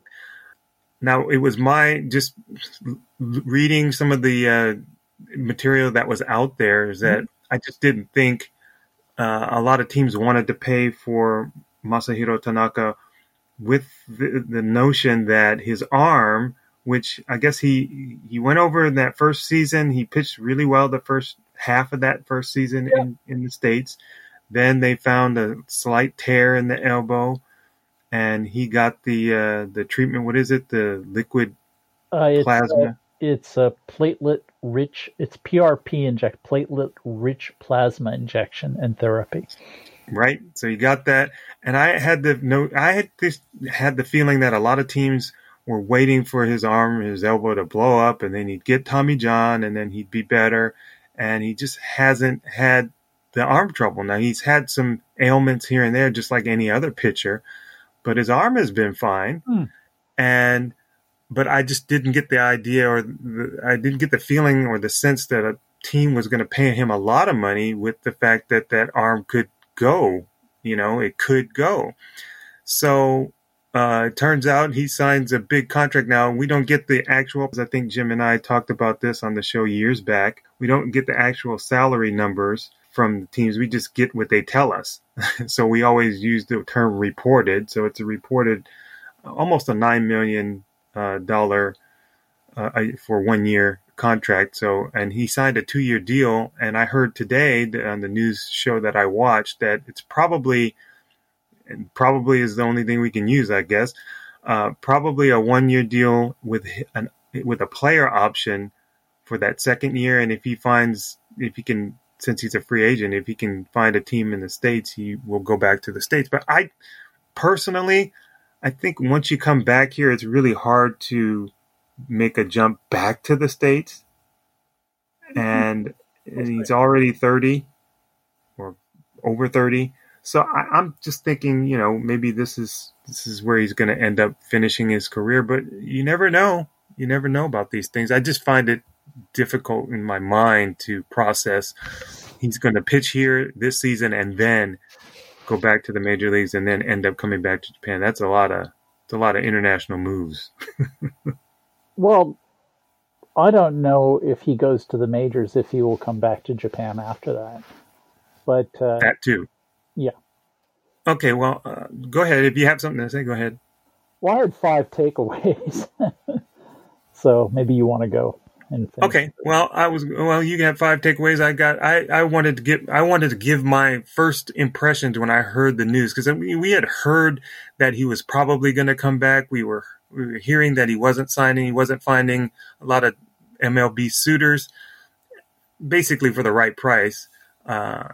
now it was my just reading some of the uh, material that was out there is that mm-hmm. I just didn't think uh, a lot of teams wanted to pay for Masahiro Tanaka with the, the notion that his arm, which I guess he he went over in that first season, he pitched really well the first half of that first season yeah. in, in the States. Then they found a slight tear in the elbow, and he got the uh, the treatment. What is it? The liquid uh, it's, plasma. Uh, it's a platelet rich. It's P R P inject platelet rich plasma injection and therapy. Right. So you got that, and I had the no. I had this had the feeling that a lot of teams were waiting for his arm, his elbow to blow up, and then he'd get Tommy John, and then he'd be better. And he just hasn't had the arm trouble. Now he's had some ailments here and there, just like any other pitcher, but his arm has been fine. Hmm. And but I just didn't get the idea, or the, I didn't get the feeling or the sense that a team was going to pay him a lot of money with the fact that that arm could go. You know, it could go. So uh, it turns out he signs a big contract now. We don't get the actual, I think Jim and I talked about this on the show years back. We don't get the actual salary numbers from the teams. We just get what they tell us. So we always use the term reported. So it's a reported almost a nine million dollars uh, for one year contract. So, and he signed a two year deal. And I heard today on the news show that I watched that it's probably, and probably is the only thing we can use, I guess, uh, probably a one year deal with an, with a player option for that second year. And if he finds, if he can, since he's a free agent, if he can find a team in the States, he will go back to the States. But I personally, I think once you come back here, it's really hard to make a jump back to the States. And, and he's already thirty or over thirty. So I, I'm just thinking, you know, maybe this is this is where he's going to end up finishing his career. But you never know. You never know about these things. I just find it difficult in my mind to process. He's going to pitch here this season and then go back to the major leagues and then end up coming back to Japan. That's a lot of it's a lot of international moves. Well, I don't know if he goes to the majors if he will come back to Japan after that. But uh, that too. Yeah. Okay, well, uh, go ahead. If you have something to say, go ahead. Well, I had five takeaways. So maybe you want to go. And okay. Well, I was, well, you got five takeaways. I got, I, I wanted to get, I wanted to give my first impressions when I heard the news, because we, we had heard that he was probably going to come back. We were, we were hearing that he wasn't signing. He wasn't finding a lot of M L B suitors, basically for the right price. Uh,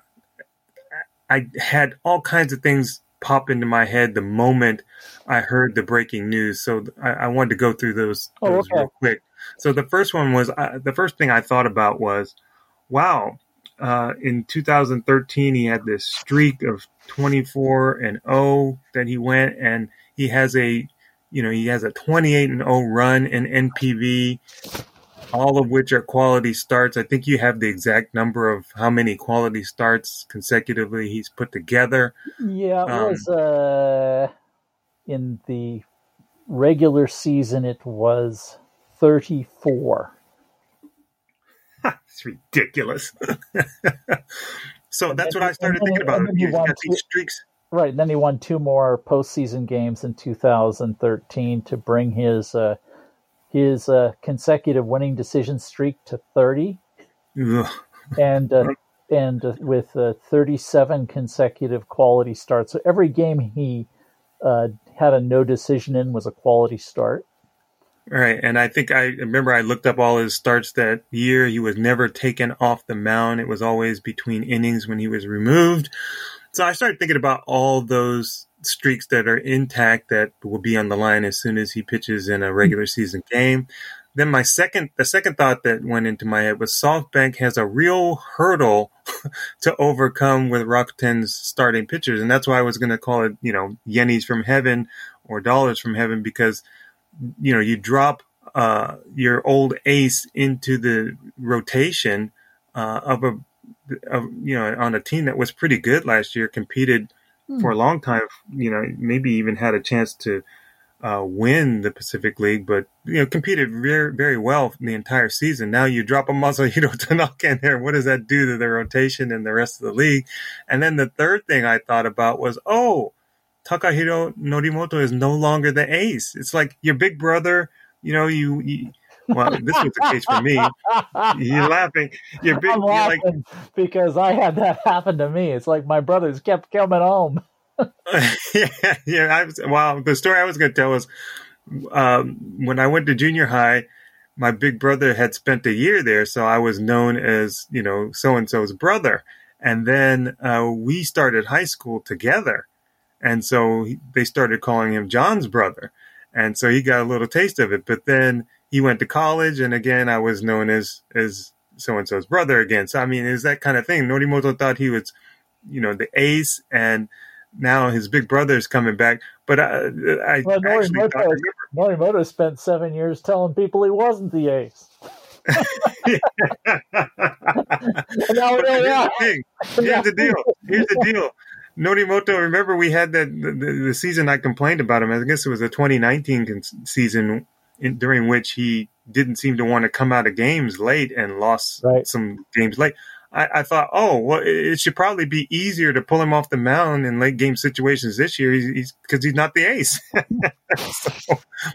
I had all kinds of things pop into my head the moment I heard the breaking news. So I, I wanted to go through those, oh, those okay. real quick. So the first one was, uh, the first thing I thought about was, wow, uh, in two thousand thirteen, he had this streak of twenty-four and oh that he went, and he has a, you know, he has a twenty-eight and oh run in N P B, all of which are quality starts. I think you have the exact number of how many quality starts consecutively he's put together. Yeah, it um, was uh, in the regular season, it was thirty-four. It's ridiculous. So that's what I started thinking about. He's got these streaks. Right, then he won two more postseason games in two thousand thirteen to bring his uh, his uh, consecutive winning decision streak to thirty, Ugh. and uh, and uh, with uh, thirty-seven consecutive quality starts. So every game he uh, had a no decision in was a quality start. Right, and I think I remember I looked up all his starts that year. He was never taken off the mound. It was always between innings when he was removed. So I started thinking about all those streaks that are intact that will be on the line as soon as he pitches in a regular season game. Then my second, the second thought that went into my head was SoftBank has a real hurdle to overcome with Rakuten's starting pitchers. And that's why I was going to call it, you know, yennies from heaven or dollars from heaven, because, you know, you drop uh, your old ace into the rotation uh, of a, of, you know, on a team that was pretty good last year, competed hmm. for a long time, you know, maybe even had a chance to uh, win the Pacific League, but, you know, competed very, very well the entire season. Now you drop a Masahiro Tanaka in there. What does that do to the rotation and the rest of the league? And then the third thing I thought about was, oh, Takahiro Norimoto is no longer the ace. It's like your big brother, you know, you, you Well, this was the case for me. You're laughing. You're big. I'm you're laughing like, because I had that happen to me. It's like my brothers kept coming home. yeah, yeah. I was, well, the story I was going to tell was um, when I went to junior high, my big brother had spent a year there, so I was known as, you know, so-and-so's brother. And then uh, we started high school together. And so he, they started calling him John's brother. And so he got a little taste of it. But then he went to college, and again, I was known as as so-and-so's brother again. So, I mean, it's that kind of thing. Norimoto thought he was, you know, the ace, and now his big brother is coming back. But I, I well, actually Norimoto, thought... Norimoto spent seven years telling people he wasn't the ace. Here's the thing. Here's the deal. Here's the deal. Norimoto, remember we had that the, the season I complained about him. I guess it was the twenty nineteen con- season in, during which he didn't seem to want to come out of games late and lost right. some games late. I, I thought, oh, well, it should probably be easier to pull him off the mound in late game situations this year. He's, he's because he's not the ace. so,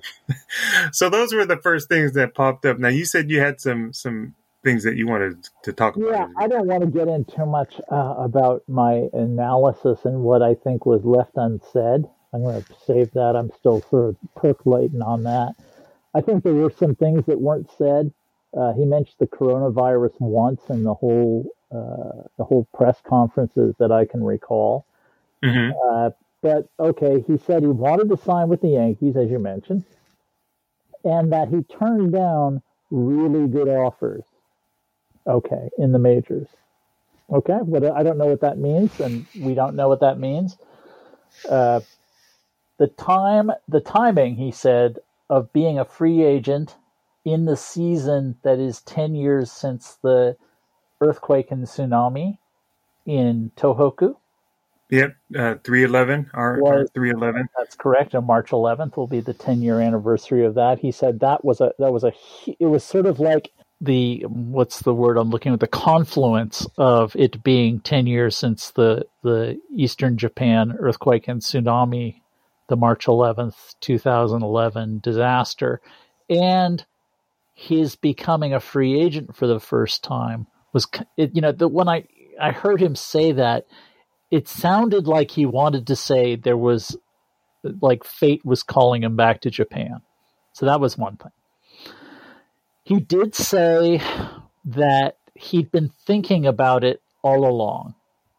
so those were the first things that popped up. Now you said you had some some. things that you wanted to talk about. Yeah, I don't want to get in too much uh, about my analysis and what I think was left unsaid. I'm going to save that. I'm still sort of percolating on that. I think there were some things that weren't said. Uh, he mentioned the coronavirus once in the whole uh, the whole press conferences that I can recall. Mm-hmm. Uh, but okay, he said he wanted to sign with the Yankees, as you mentioned, and that he turned down really good offers. Okay, in the majors. Okay, but I don't know what that means, and we don't know what that means. Uh, the time, the timing, he said, of being a free agent in the season that is ten years since the earthquake and tsunami in Tohoku. Yep, uh, three eleven, our, our three eleven. That's correct. On March eleventh will be the ten-year anniversary of that. He said that was a that was a it was sort of like the what's the word I'm looking at the confluence of it being ten years since the the Eastern Japan earthquake and tsunami, the March eleventh, twenty eleven disaster, and his becoming a free agent for the first time was it, you know the when I I heard him say that, it sounded like he wanted to say there was like fate was calling him back to Japan. So that was one thing. He did say that he'd been thinking about it all along.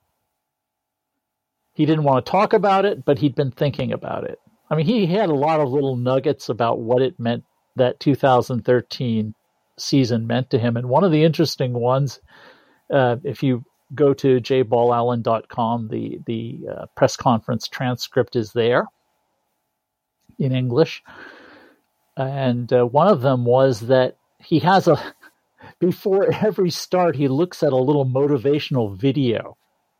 He didn't want to talk about it, but he'd been thinking about it. I mean, he had a lot of little nuggets about what it meant, that two thousand thirteen season meant to him. And one of the interesting ones, uh, if you go to j ball allen dot com, the, the uh, press conference transcript is there in English. And uh, one of them was that he has a, before every start, he looks at a little motivational video.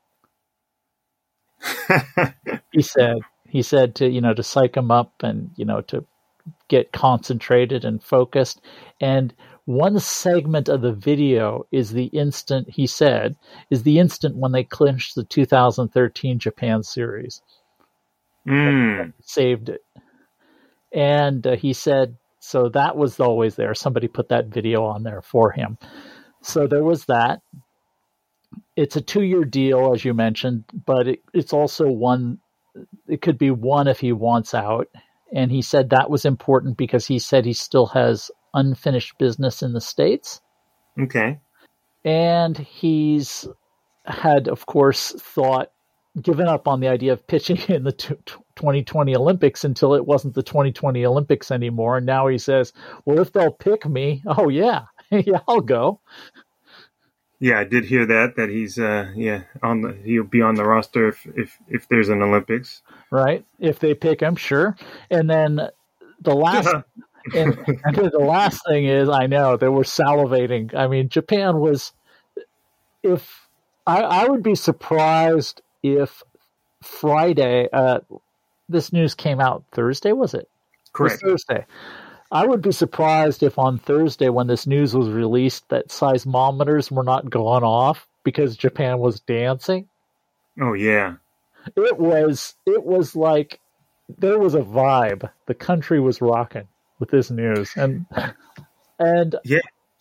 he said, he said to, you know, to psych him up and, you know, to get concentrated and focused. And one segment of the video is the instant, he said, is the instant when they clinched the two thousand thirteen Japan series. Mm. Saved it. And uh, he said, so that was always there. Somebody put that video on there for him. So there was that. It's a two-year deal, as you mentioned, but it, it's also one, it could be one if he wants out. And he said that was important because he said he still has unfinished business in the States. Okay. And he's had, of course, thought, given up on the idea of pitching in the twenty twenty Olympics until it wasn't the twenty twenty Olympics anymore. And now he says, well, if they'll pick me, oh, yeah, yeah, I'll go. Yeah, I did hear that, that he's, uh, yeah, on the, he'll be on the roster if, if, if there's an Olympics. Right. If they pick him, sure. And then the last, and, and the last thing is, I know they were salivating. I mean, Japan was, if I, I would be surprised if Friday, uh, this news came out Thursday, was it? Correct. It was Thursday. I would be surprised if on Thursday, when this news was released, that seismometers were not going off because Japan was dancing. Oh, yeah. It was, it was like, there was a vibe. The country was rocking with this news. And And yeah,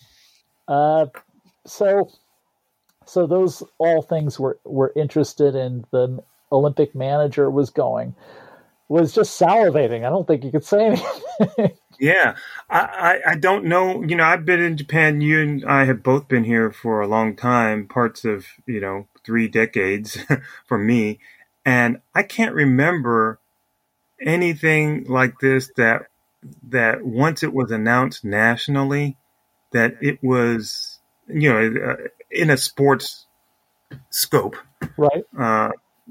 uh, so so those all things were were interested in. The Olympic manager was going, was just salivating. I don't think you could say anything. Yeah, I, I, I don't know. You know, I've been in Japan. You and I have both been here for a long time, parts of, you know, three decades for me. And I can't remember anything like this that, that once it was announced nationally, that it was, you know, uh, in a sports scope. Right. Uh,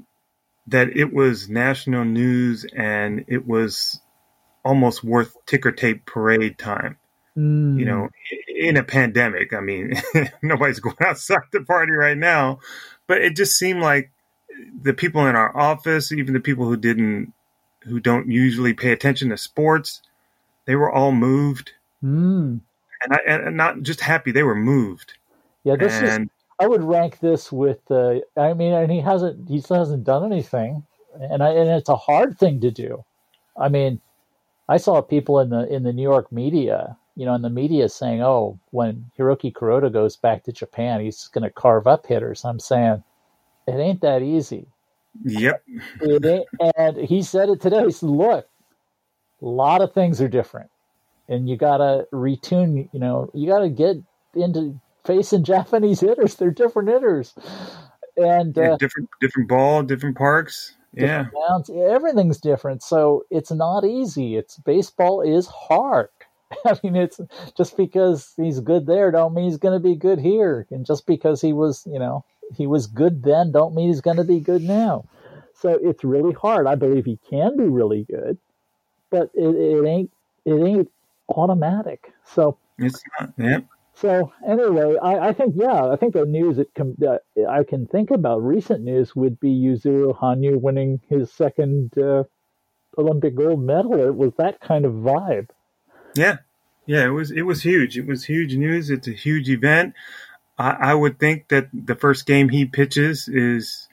that it was national news and it was almost worth ticker tape parade time, mm. you know, in a pandemic. I mean, nobody's going outside the party right now, but it just seemed like the people in our office, even the people who didn't, who don't usually pay attention to sports, they were all moved. Mm. And, I, and not just happy, they were moved. Yeah, this and, is, I would rank this with, uh, I mean, and he hasn't, he still hasn't done anything. And I, and it's a hard thing to do. I mean, I saw people in the in the New York media, you know, in the media saying, "Oh, when Hiroki Kuroda goes back to Japan, he's going to carve up hitters." I'm saying, it ain't that easy. Yep. It ain't, and he said it today. He said, "Look, a lot of things are different, and you got to retune. You know, you got to get into facing Japanese hitters. They're different hitters, and yeah, uh, different different ball, different parks." Yeah, bounce, everything's different, so it's not easy. It's baseball is hard. I mean, it's just because he's good there don't mean he's going to be good here, and just because he was, you know, he was good then don't mean he's going to be good now. So it's really hard. I believe he can be really good, but it, it ain't it ain't automatic. So it's not. Yeah. So anyway, I, I think, yeah, I think the news that, com- that I can think about, recent news, would be Yuzuru Hanyu winning his second uh, Olympic gold medal. It was that kind of vibe. Yeah, yeah, it was it was huge. It was huge news. It's a huge event. I, I would think that the first game he pitches is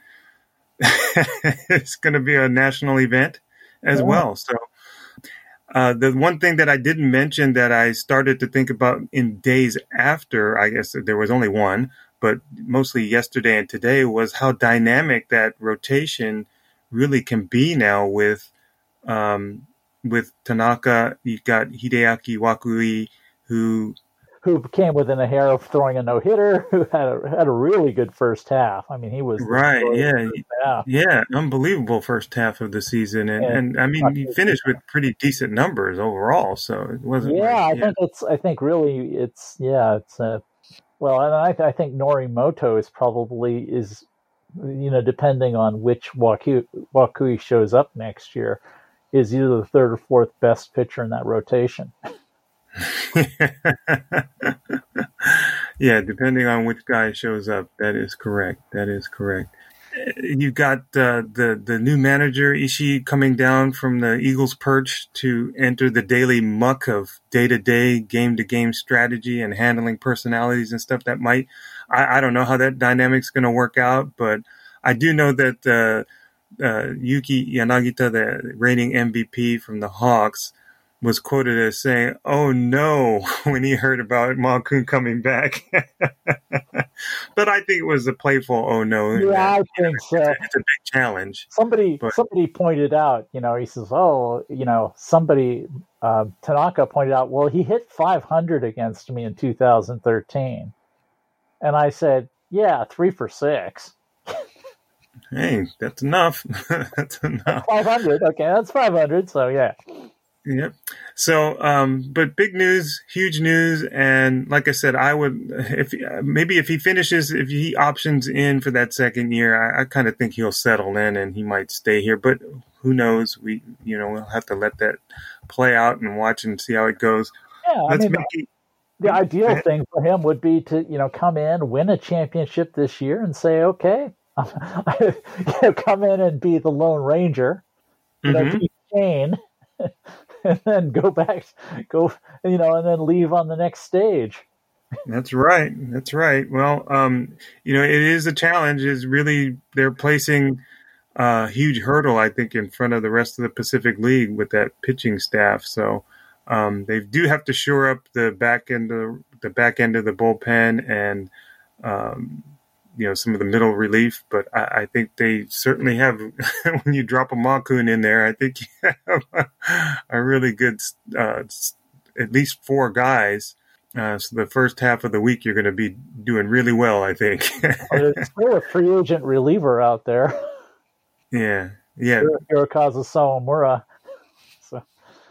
it's going to be a national event as yeah. well. So. Uh, the one thing that I didn't mention that I started to think about in days after, I guess there was only one, but mostly yesterday and today, was how dynamic that rotation really can be now with, um, with Tanaka. You've got Hideaki Wakui, who who came within a hair of throwing a no-hitter, who had a, had a really good first half. I mean, he was... Right, yeah. yeah. Yeah, unbelievable first half of the season. And, and, and I mean, he finished with pretty decent numbers overall, so it wasn't... Yeah, like, I yeah. think it's, I think really it's, yeah, it's, uh, well, and I, I think Norimoto is probably, is, you know, depending on which Wakui, Wakui shows up next year, is either the third or fourth best pitcher in that rotation. Yeah, depending on which guy shows up, that is correct. That is correct. You've got uh, the the new manager Ishii coming down from the Eagles' perch to enter the daily muck of day to day, game to game strategy and handling personalities and stuff. That might, I, I don't know how that dynamic's going to work out, but I do know that uh, uh, Yuki Yanagita, the reigning M V P from the Hawks, was quoted as saying, "Oh no," when he heard about Malkun coming back. But I think it was a playful "oh no." Yeah, I think so. It's a big challenge. Somebody, but, somebody pointed out, you know, he says, "Oh, you know, somebody." Uh, Tanaka pointed out, "Well, he hit five hundred against me in two thousand thirteen," and I said, "Yeah, three for six." Hey, that's enough. That's enough. five hundred. Okay, that's five hundred. So yeah. Yep. So, um, but big news, huge news. And like I said, I would, if maybe if he finishes, if he options in for that second year, I, I kind of think he'll settle in and he might stay here, but who knows? We, you know, we'll have to let that play out and watch and see how it goes. Yeah. Let's I mean, make it, the ideal thing for him would be to, you know, come in, win a championship this year and say, okay, you know, come in and be the Lone Ranger, you know, mm-hmm. keep Shane. And then go back, go, you know, and then leave on the next stage. That's right. That's right. Well, um, you know, it is a challenge. Is really they're placing a huge hurdle, I think, in front of the rest of the Pacific League with that pitching staff. So Um, they do have to shore up the back end of the back end of the bullpen and um, you know some of the middle relief, but I, I think they certainly have. When you drop a Makun in there, I think you have a really good, uh, at least four guys. Uh, so the first half of the week, you're going to be doing really well, I think. There's still a free agent reliever out there. Yeah, yeah. Hirokazu Sawamura. So,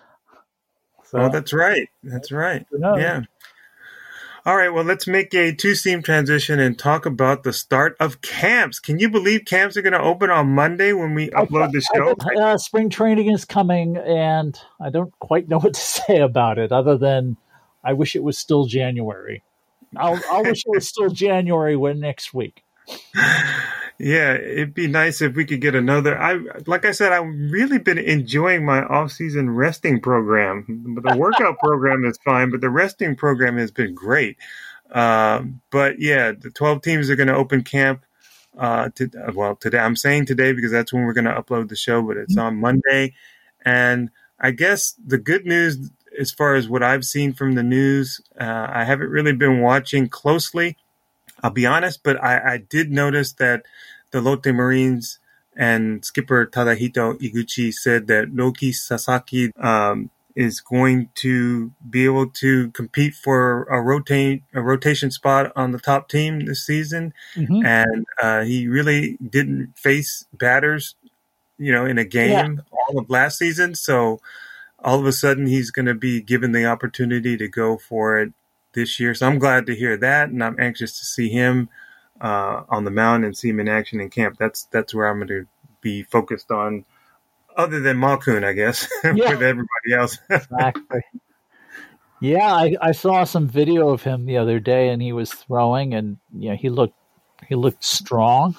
so, oh, that's right. That's right. No. Yeah. All right, well, let's make a two-seam transition and talk about the start of camps. Can you believe camps are going to open on Monday when we upload the show? Uh, spring training is coming, and I don't quite know what to say about it other than I wish it was still January. I'll, I'll wish it was still January when next week. Yeah, it'd be nice if we could get another. I like I said, I've really been enjoying my off-season resting program. The workout program is fine, but the resting program has been great. Uh, but yeah, the twelve teams are going to open camp. Uh, to, well, today I'm saying today because that's when we're going to upload the show, but it's on Monday. And I guess the good news, as far as what I've seen from the news, uh, I haven't really been watching closely. I'll be honest, but I, I did notice that the Lotte Marines and skipper Tadahito Iguchi said that Roki Sasaki um, is going to be able to compete for a rotate a rotation spot on the top team this season, mm-hmm. and uh, he really didn't face batters, you know, in a game yeah. all of last season. So all of a sudden, he's going to be given the opportunity to go for it this year. So I'm glad to hear that, and I'm anxious to see him uh, on the mound and see him in action in camp. That's that's where I'm going to be focused on, other than Makun, I guess, yeah. with everybody else. Exactly. Yeah, I, I saw some video of him the other day, and he was throwing, and you know, he looked he looked strong,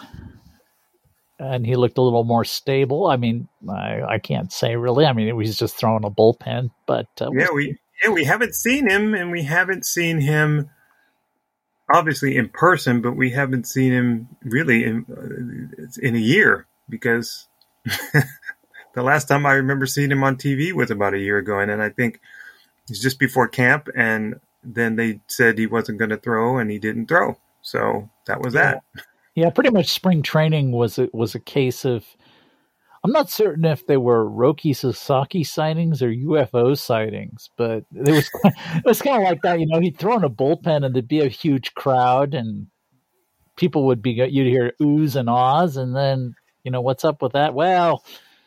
and he looked a little more stable. I mean, I, I can't say really. I mean, he was just throwing a bullpen, but uh, yeah, we yeah we haven't seen him, and we haven't seen him obviously in person, but we haven't seen him really in uh, in a year, because the last time I remember seeing him on T V was about a year ago, and, and I think it's just before camp, and then they said he wasn't going to throw, and he didn't throw. So that was yeah. that. Yeah, pretty much spring training was a, was a case of, I'm not certain if they were Roki Sasaki sightings or U F O sightings, but it was it was kind of like that. You know, he'd throw in a bullpen and there'd be a huge crowd, and people would be, you'd hear oohs and ahs, and then, you know, what's up with that? Well,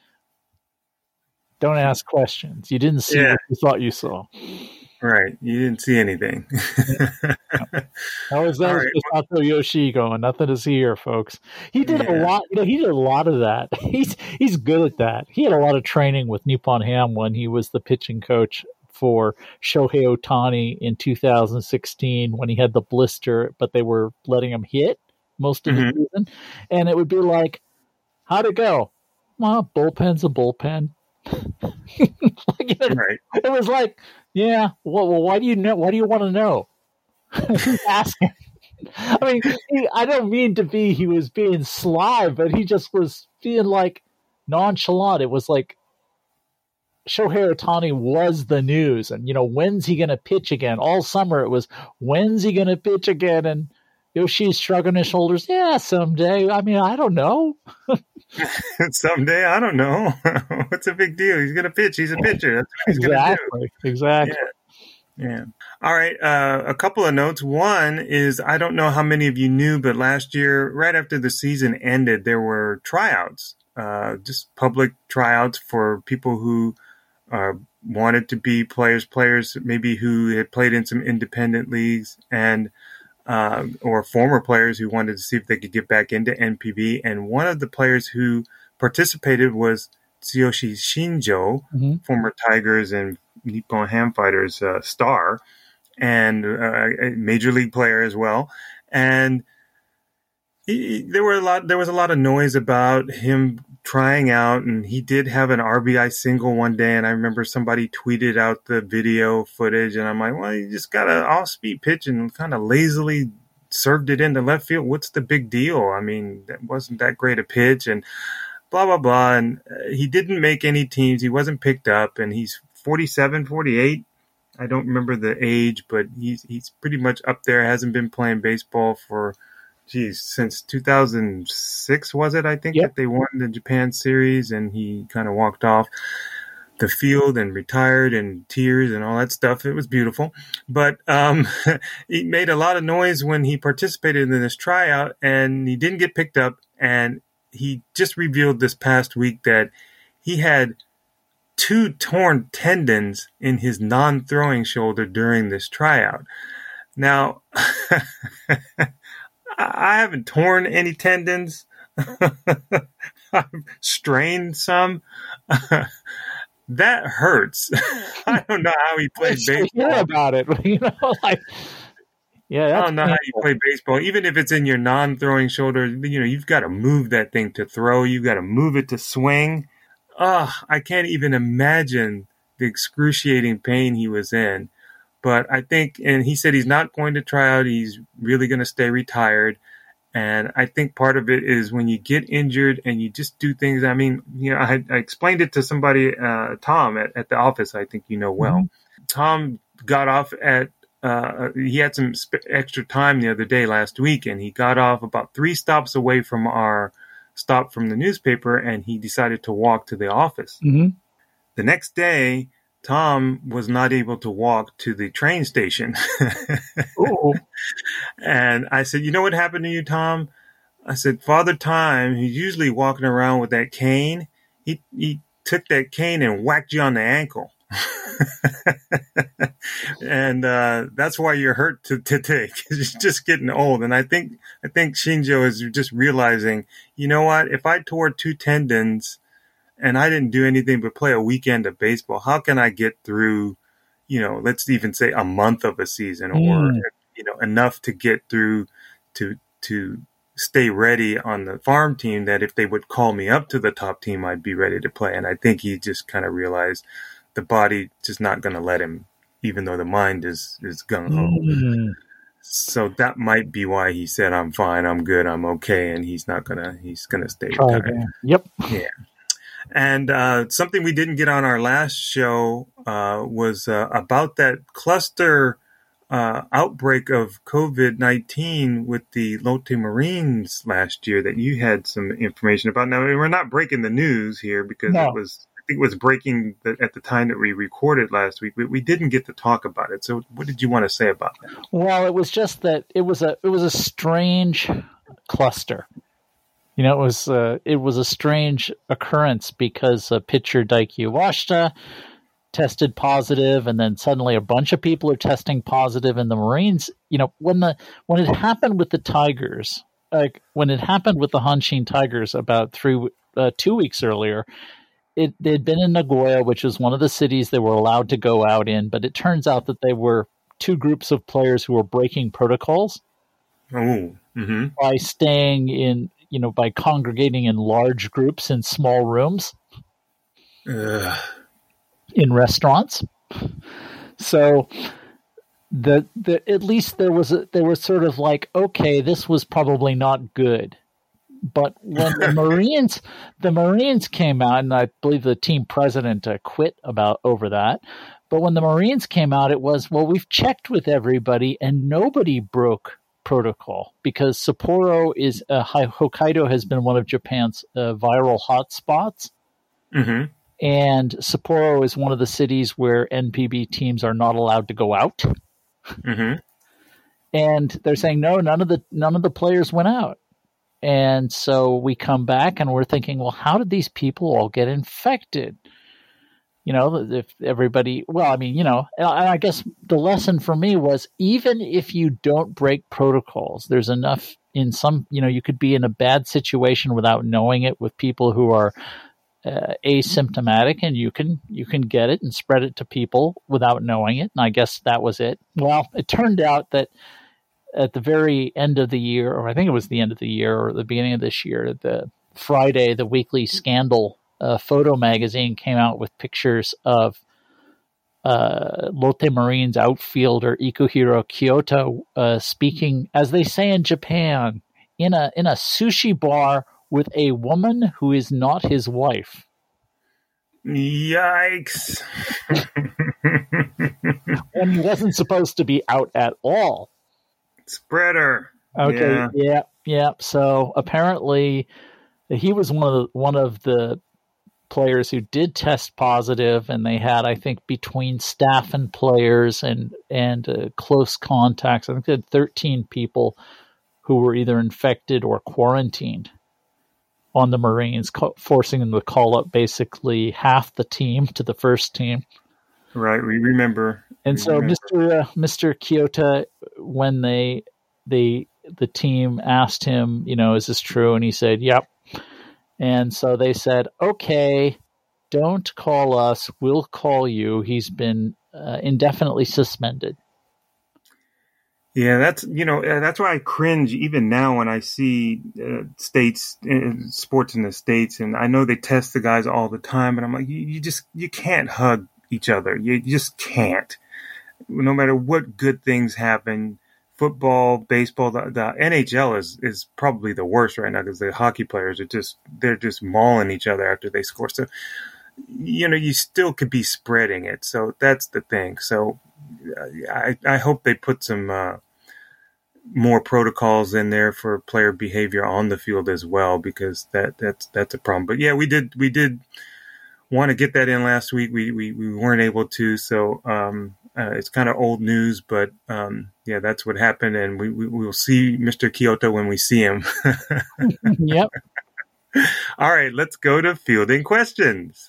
don't ask questions. You didn't see yeah. what you thought you saw. Right. You didn't see anything. That was, that was right. Masato Yoshii going, nothing to see here, folks. He did yeah. a lot, you know, he did a lot of that. He's he's good at that. He had a lot of training with Nippon Ham when he was the pitching coach for Shohei Ohtani in two thousand sixteen when he had the blister, but they were letting him hit most of mm-hmm. the season. And it would be like, how'd it go? Well, bullpen's a bullpen. Like, you know, right. It was like, yeah, well, well, why do you know? Why do you want to know? Who's asking? I mean, he, I don't mean to be, he was being sly, but he just was being like nonchalant. It was like Shohei Ohtani was the news, and you know, when's he going to pitch again? All summer it was, when's he going to pitch again? And Yoshi's shrugging his shoulders. Yeah, someday. I mean, I don't know. Someday, I don't know. What's a big deal? He's going to pitch. He's a pitcher. That's what he's exactly. going to do. Exactly. Yeah. yeah. All right. Uh, a couple of notes. One is, I don't know how many of you knew, but last year, right after the season ended, there were tryouts, uh, just public tryouts for people who uh, wanted to be players, players maybe who had played in some independent leagues, and Uh, or former players who wanted to see if they could get back into N P B. And one of the players who participated was Tsuyoshi Shinjo, mm-hmm. former Tigers and Nippon Ham Fighters uh, star, and uh, a major league player as well. And he, there were a lot. There was a lot of noise about him trying out, and he did have an R B I single one day. And I remember somebody tweeted out the video footage, and I'm like, well, you just got an off-speed pitch and kind of lazily served it into left field. What's the big deal? I mean, that wasn't that great a pitch, and blah blah blah. And uh, he didn't make any teams. He wasn't picked up, and he's forty-seven, forty-eight. I don't remember the age, but he's he's pretty much up there. Hasn't been playing baseball for, geez, since two thousand six, was it? I think yep. that they won the Japan series, and he kind of walked off the field and retired in tears and all that stuff. It was beautiful. But um, he made a lot of noise when he participated in this tryout, and he didn't get picked up. And he just revealed this past week that he had two torn tendons in his non-throwing shoulder during this tryout. Now, I haven't torn any tendons. I've strained some. That hurts. I don't know how he played baseball. Hear about it, you know, like yeah. That's I don't know painful. how you play baseball. Even if it's in your non-throwing shoulder, you know, you've got to move that thing to throw. You've got to move it to swing. Oh, I can't even imagine the excruciating pain he was in. But I think, and he said he's not going to try out. He's really going to stay retired. And I think part of it is when you get injured and you just do things. I mean, you know, I, I explained it to somebody, uh, Tom at, at the office, I think you know well. Mm-hmm. Tom got off at, uh, he had some sp- extra time the other day last week, and he got off about three stops away from our stop from the newspaper, and he decided to walk to the office. Mm-hmm. The next day, Tom was not able to walk to the train station. And I said, you know what happened to you, Tom? I said, Father Time, he's usually walking around with that cane. He he took that cane and whacked you on the ankle. And uh, that's why you're hurt to, today, because you're just getting old. And I think I think Shinjo is just realizing, you know what? If I tore two tendons and I didn't do anything but play a weekend of baseball, how can I get through, you know, let's even say a month of a season, or, mm. you know, enough to get through to to stay ready on the farm team, that if they would call me up to the top team, I'd be ready to play. And I think he just kind of realized the body just not going to let him, even though the mind is, is gung-ho. Mm. So that might be why he said, I'm fine, I'm good, I'm okay. And he's not going to, he's going to stay retired. Okay. Yep. Yeah. And uh, something we didn't get on our last show uh, was uh, about that cluster uh, outbreak of covid nineteen with the Lotte Marines last year that you had some information about. Now, we're not breaking the news here because no. it was, I think it was breaking the, at the time that we recorded last week. We, we didn't get to talk about it. So what did you want to say about that? Well, it was just that it was a, it was a strange cluster. You know, it was uh, it was a strange occurrence because uh, pitcher Daiki Iwashita tested positive, and then suddenly a bunch of people are testing positive. And the Marines, you know, when the when it happened with the Tigers, like when it happened with the Hanshin Tigers about three uh, two weeks earlier, it they'd been in Nagoya, which was one of the cities they were allowed to go out in, but it turns out that they were two groups of players who were breaking protocols oh. mm-hmm. by staying in. You know, by congregating in large groups in small rooms Ugh. in restaurants. So the the at least there was a, there was sort of like, okay, this was probably not good. But when the Marines the Marines came out, and I believe the team president uh, quit about over that. But when the Marines came out, it was, well, we've checked with everybody and nobody broke protocol, because Sapporo is uh, Hokkaido has been one of Japan's uh, viral hotspots, mm-hmm. and Sapporo is one of the cities where N P B teams are not allowed to go out. Mm-hmm. And they're saying no, none of the none of the players went out, and so we come back and we're thinking, well, how did these people all get infected? You know, if everybody, well, I mean, you know, and I guess the lesson for me was, even if you don't break protocols, there's enough in some, you know, you could be in a bad situation without knowing it with people who are uh, asymptomatic, and you can, you can get it and spread it to people without knowing it. And I guess that was it. Well, it turned out that at the very end of the year, or I think it was the end of the year or the beginning of this year, the Friday, the Weekly Scandal Uh, photo magazine came out with pictures of uh, Lotte Marines outfielder Ikuhiro Kyoto uh, speaking, as they say in Japan, in a in a sushi bar with a woman who is not his wife. Yikes. And he wasn't supposed to be out at all. Spreader. Okay, yeah, yeah, yeah. So apparently he was one of the, one of the players who did test positive, and they had, I think, between staff and players and, and uh, close contacts, I think they had thirteen people who were either infected or quarantined on the Marines, forcing them to call up basically half the team to the first team. Right, we remember. And we so remember. Mister Uh, Mister Kyoto, when they they the team asked him, you know, is this true? And he said, yep. And so they said, okay, don't call us. We'll call you. He's been uh, indefinitely suspended. Yeah, that's, you know, uh, that's why I cringe even now when I see uh, states, uh, sports in the States, and I know they test the guys all the time, but I'm like, you, you just, you can't hug each other. You, you just can't. No matter what good things happen, football, baseball, the, the N H L is, is probably the worst right now because the hockey players are just, they're just mauling each other after they score. So, you know, you still could be spreading it. So that's the thing. So uh, I, I hope they put some, uh, more protocols in there for player behavior on the field as well, because that that's that's a problem. But yeah, we did we did want to get that in last week. We we, we weren't able to, so um, uh, it's kind of old news. But um, yeah, that's what happened, and we we will see Mister Kyoto when we see him. Yep. All right, let's go to fielding questions.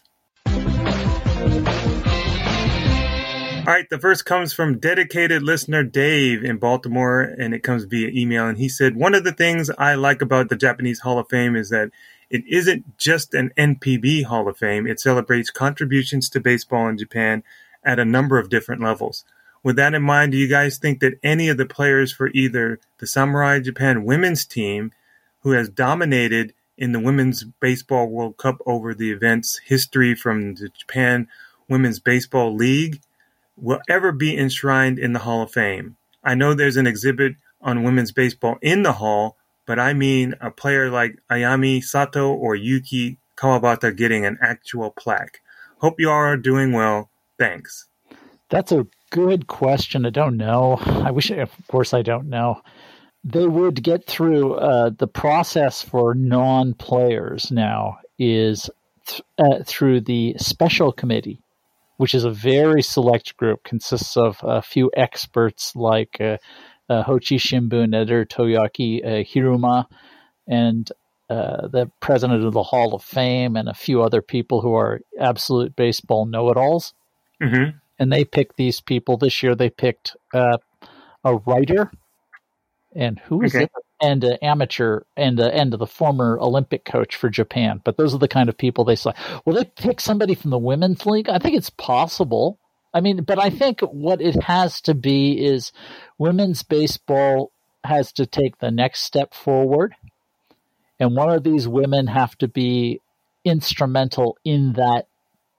All right, the first comes from dedicated listener Dave in Baltimore, and it comes via email. And he said, one of the things I like about the Japanese Hall of Fame is that it isn't just an N P B Hall of Fame. It celebrates contributions to baseball in Japan at a number of different levels. With that in mind, do you guys think that any of the players for either the Samurai Japan women's team, who has dominated in the Women's Baseball World Cup over the event's history from the Japan Women's Baseball League, will ever be enshrined in the Hall of Fame? I know there's an exhibit on women's baseball in the Hall, but I mean a player like Ayami Sato or Yuki Kawabata getting an actual plaque. Hope you all are doing well. Thanks. That's a good question. I don't know. I wish, of course, I don't know. They would get through uh, the process for non-players now is th- uh, through the special committee, which is a very select group, consists of a few experts like uh, uh, Hochi Shimbun editor Toyoaki uh, Hiruma and uh, the president of the Hall of Fame and a few other people who are absolute baseball know-it-alls. Mm-hmm. And they picked these people. This year they picked uh, a writer, and who is Okay. it? And an amateur, and a, and the former Olympic coach for Japan. But those are the kind of people they say. Will they pick somebody from the women's league? I think it's possible. I mean, but I think what it has to be is women's baseball has to take the next step forward. And one of these women have to be instrumental in that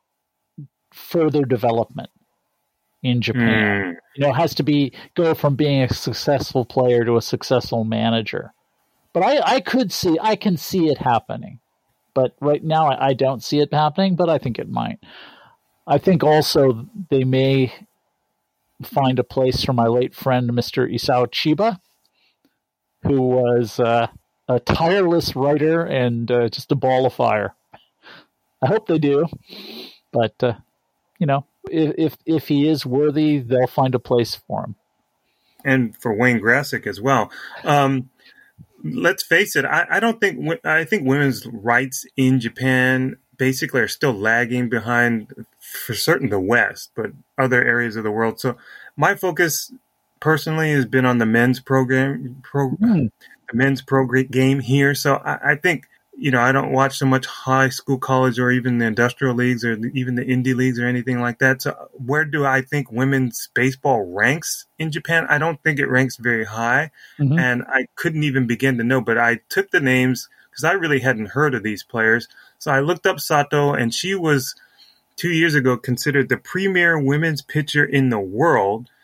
further development in Japan. Mm. You know, it has to be go from being a successful player to a successful manager. But I, I could see, I can see it happening. But right now I, I don't see it happening, but I think it might. I think also they may find a place for my late friend, Mister Isao Chiba, who was uh, a tireless writer and uh, just a ball of fire. I hope they do. But, uh, you know, if, if if he is worthy, they'll find a place for him. And for Wayne Grassick as well. Um, let's face it. I, I don't think I think women's rights in Japan basically are still lagging behind, for certain, the West, but other areas of the world. So my focus personally has been on the men's program, pro, Mm. the men's pro game here. So I, I think. You know, I don't watch so much high school, college, or even the industrial leagues or even the indie leagues or anything like that. So where do I think women's baseball ranks in Japan? I don't think it ranks very high. Mm-hmm. And I couldn't even begin to know. But I took the names because I really hadn't heard of these players. So I looked up Sato, and she was two years ago considered the premier women's pitcher in the world.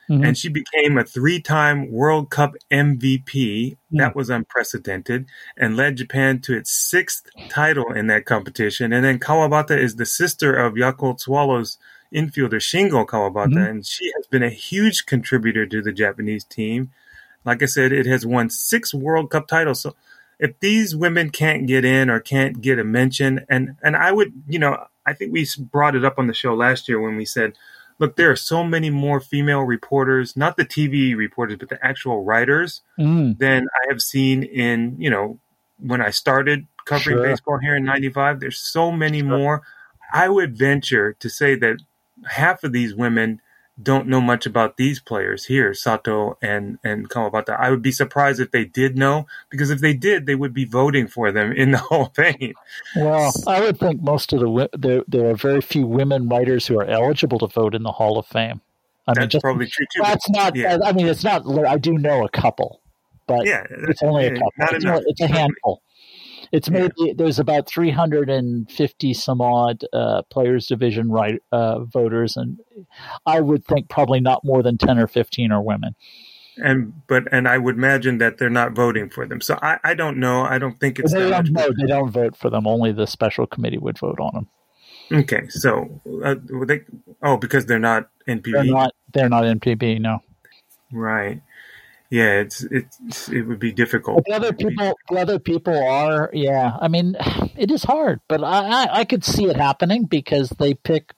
Mm-hmm. And she became a three-time World Cup M V P. Mm-hmm. That was unprecedented, and led Japan to its sixth title in that competition. And then Kawabata is the sister of Yakult Swallows infielder Shingo Kawabata, mm-hmm. and she has been a huge contributor to the Japanese team. Like I said, it has won six World Cup titles. So if these women can't get in or can't get a mention, and, and I would, you know, I think we brought it up on the show last year when we said, look, there are so many more female reporters, not the T V reporters, but the actual writers mm. than I have seen in, you know, when I started covering sure. baseball here in ninety-five. There's so many sure. more. I would venture to say that half of these women don't know much about these players here, Sato and, and Kawabata. I would be surprised if they did know, because if they did, they would be voting for them in the Hall of Fame. Well, I would think most of the there, there are very few women writers who are eligible to vote in the Hall of Fame. I that's mean, just, probably true too. That's not. Yeah. I mean, it's not. I do know a couple, but yeah, it's only a couple. It's, only, it's a handful. It's maybe yeah. there's about three hundred fifty some odd uh, players division right uh, voters, and I would think probably not more than ten or fifteen are women. And but and I would imagine that they're not voting for them. So I, I don't know. I don't think it's. They that don't vote. They don't vote for them. Only the special committee would vote on them. Okay, so uh, they oh because they're not N P B. They're not. They're not N P B. No. Right. Yeah, it's it's it would be difficult. But the other people, the other people are, yeah. I mean, it is hard, but I, I, I could see it happening because they pick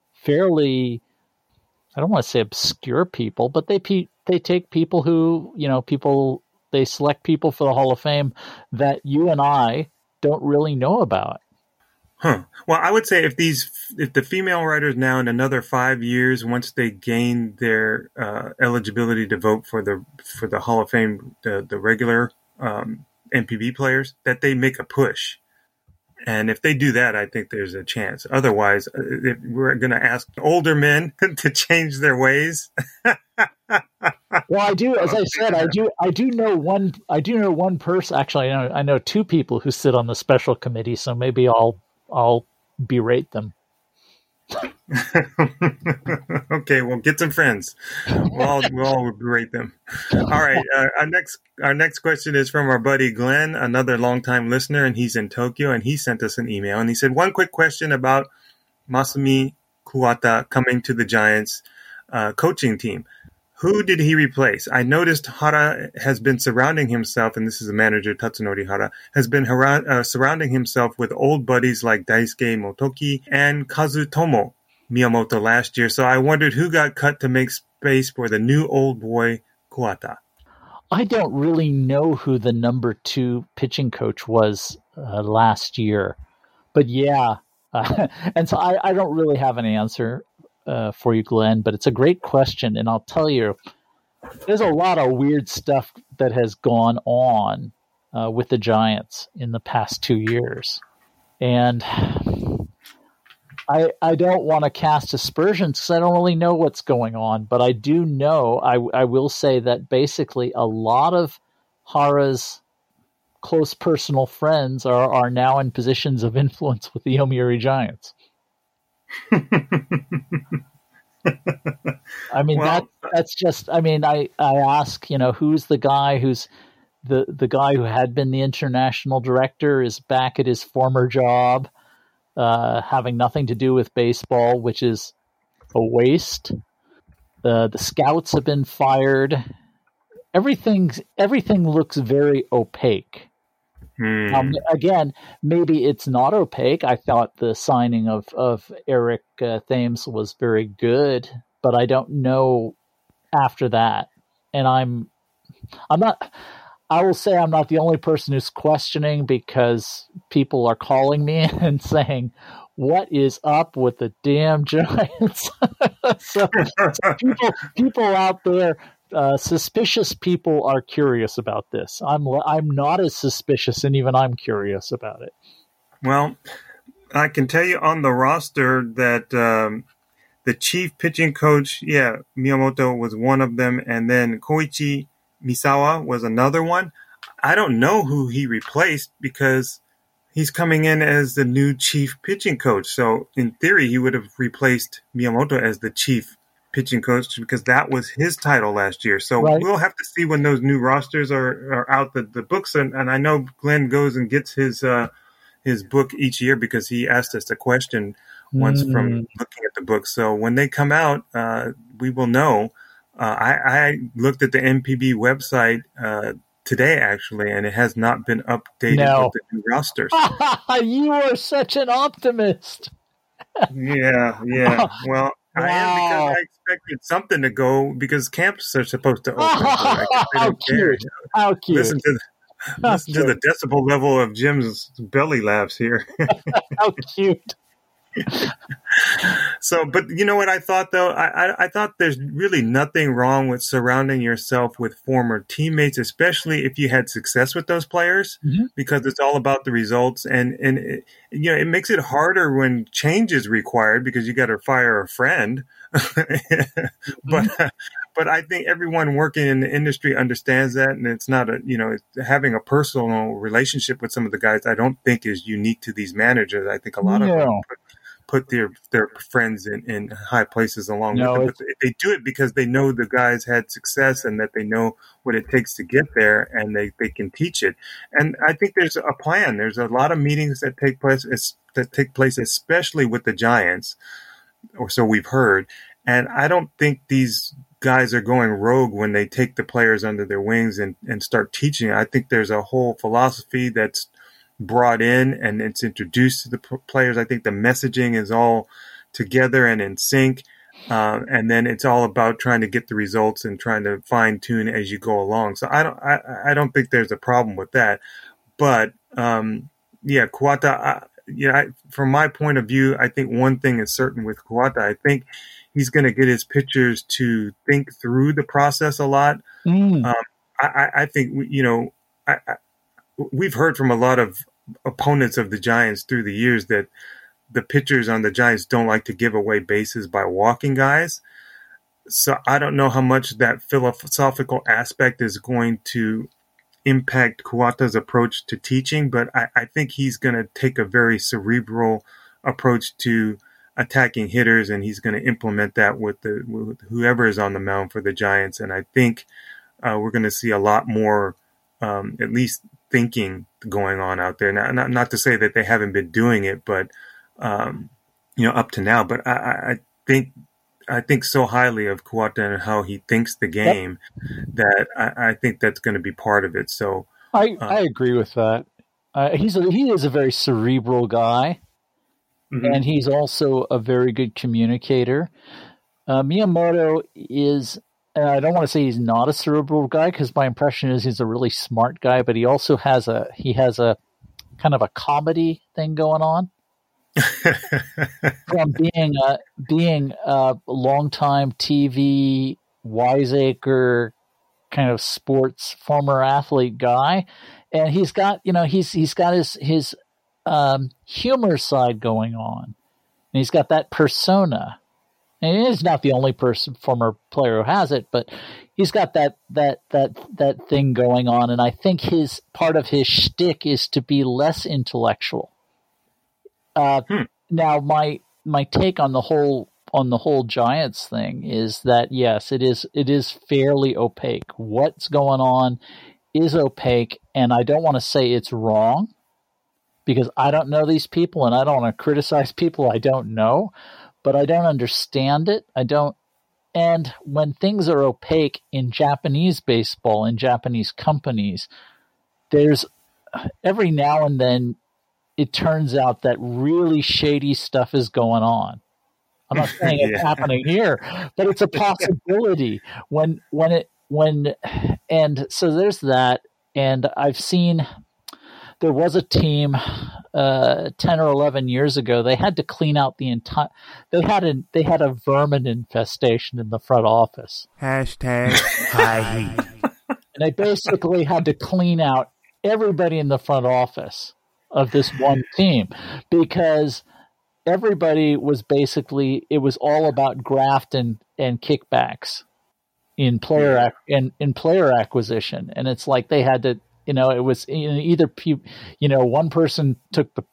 fairly, I don't want to say obscure people, but they they take people who, you know, people they select people for the Hall of Fame that you and I don't really know about. Huh. Well, I would say if these, if the female writers now in another five years, once they gain their uh, eligibility to vote for the for the Hall of Fame, the the regular um, N P B players, that they make a push, and if they do that, I think there's a chance. Otherwise, if we're going to ask older men to change their ways. Well, I do, as I said, I do, I do know one, I do know one person. Actually, I know, I know two people who sit on the special committee, so maybe I'll. I'll berate them. Okay, well, get some friends. We'll all, we'll all berate them. All right, uh, our next our next question is from our buddy Glenn, another longtime listener, and he's in Tokyo, and he sent us an email, and he said, one quick question about Masumi Kuwata coming to the Giants uh, coaching team. Who did he replace? I noticed Hara has been surrounding himself, and this is the manager, Tatsunori Hara, has been hara- uh, surrounding himself with old buddies like Daisuke Motoki and Kazutomo Miyamoto last year. So I wondered who got cut to make space for the new old boy, Kuwata. I don't really know who the number two pitching coach was uh, last year. But yeah, uh, and so I, I don't really have an answer Uh, for you, Glenn, but it's a great question, and I'll tell you, there's a lot of weird stuff that has gone on uh, with the Giants in the past two years, and I I don't want to cast aspersions because I don't really know what's going on, but I do know I I will say that basically a lot of Hara's close personal friends are are now in positions of influence with the Yomiuri Giants. I mean, well, that that's just, I mean, I, I ask, you know, who's the guy who's the, the guy who had been the international director is back at his former job, uh, having nothing to do with baseball, which is a waste. Uh, the scouts have been fired. Everything, everything looks very opaque. Hmm. Um, again, maybe it's not opaque. I thought the signing of, of Eric uh, Thames was very good, but I don't know after that. And I'm, I'm not, I will say I'm not the only person who's questioning because people are calling me and saying, what is up with the damn Giants? so, so people, people out there, Uh, suspicious people are curious about this. I'm I'm not as suspicious, and even I'm curious about it. Well, I can tell you on the roster that um, the chief pitching coach, yeah, Miyamoto was one of them, and then Koichi Misawa was another one. I don't know who he replaced because he's coming in as the new chief pitching coach. So in theory, he would have replaced Miyamoto as the chief pitching coach because that was his title last year. So right. we'll have to see when those new rosters are, are out, the, the books. And, and I know Glenn goes and gets his uh, his book each year because he asked us a question once mm. from looking at the book. So when they come out, uh, we will know. Uh, I, I looked at the N P B website uh, today, actually, and it has not been updated no. with the new rosters. You are such an optimist. yeah, yeah. Well, wow. I am because I expected something to go because camps are supposed to open. Oh, how cute! How cute! Listen to the, listen to the decibel level of Jim's belly laughs here. How cute! So, but you know what I thought though? I, I I thought there's really nothing wrong with surrounding yourself with former teammates, especially if you had success with those players, mm-hmm. because it's all about the results. And and it, you know, it makes it harder when change is required because you got to fire a friend. mm-hmm. But uh, but I think everyone working in the industry understands that, and it's not a you know having a personal relationship with some of the guys. I don't think is unique to these managers. I think a lot no. of them put, put their their friends in, in high places along no, with them. But they do it because they know the guys had success and that they know what it takes to get there, and they, they can teach it. And I think there's a plan. There's a lot of meetings that take place that take place, especially with the Giants, or so we've heard. And I don't think these guys are going rogue when they take the players under their wings and, and start teaching. I think there's a whole philosophy that's brought in and it's introduced to the players. I think the messaging is all together and in sync. Uh, and then it's all about trying to get the results and trying to fine tune as you go along. So I don't, I, I don't think there's a problem with that. But, um, yeah, Kuwata, I, yeah, I, from my point of view, I think one thing is certain with Kuwata. I think he's going to get his pitchers to think through the process a lot. Mm. Um, I, I think, you know, I, I, we've heard from a lot of opponents of the Giants through the years that the pitchers on the Giants don't like to give away bases by walking guys. So I don't know how much that philosophical aspect is going to impact Kuwata's approach to teaching, but I, I think he's going to take a very cerebral approach to attacking hitters, and he's going to implement that with the with whoever is on the mound for the Giants. And I think uh, we're going to see a lot more, um, at least thinking going on out there. Not, not not to say that they haven't been doing it, but um, you know, up to now. But I, I think I think so highly of Kuwata and how he thinks the game yep. that I, I think that's going to be part of it. So I uh, I agree with that. Uh, he's a, he is a very cerebral guy. Mm-hmm. And he's also a very good communicator. Uh, Miyamoto is, and I don't want to say he's not a cerebral guy because my impression is he's a really smart guy, but he also has a, he has a kind of a comedy thing going on. From being a, being a longtime T V wiseacre kind of sports former athlete guy. And he's got, you know, he's, he's got his, his, Um, humor side going on, and he's got that persona. And he's not the only person, former player who has it, but he's got that that that that thing going on. And I think his part of his shtick is to be less intellectual. Uh, hmm. Now, my my take on the whole on the whole Giants thing is that yes, it is it is fairly opaque. What's going on is opaque, and I don't want to say it's wrong, because I don't know these people and I don't want to criticize people I don't know, but I don't understand it. I don't. And when things are opaque in Japanese baseball, in Japanese companies, there's every now and then it turns out that really shady stuff is going on. I'm not saying it's yeah. happening here, but it's a possibility when, when it, when, and so there's that. And I've seen, there was a team uh, ten or eleven years ago. They had to clean out the entire. They had a they had a vermin infestation in the front office. Hashtag high heat. And they basically had to clean out everybody in the front office of this one team because everybody was basically. It was all about graft and, and kickbacks in player ac- in, in player acquisition, and it's like they had to. You know, it was either, you know, one person took the pick,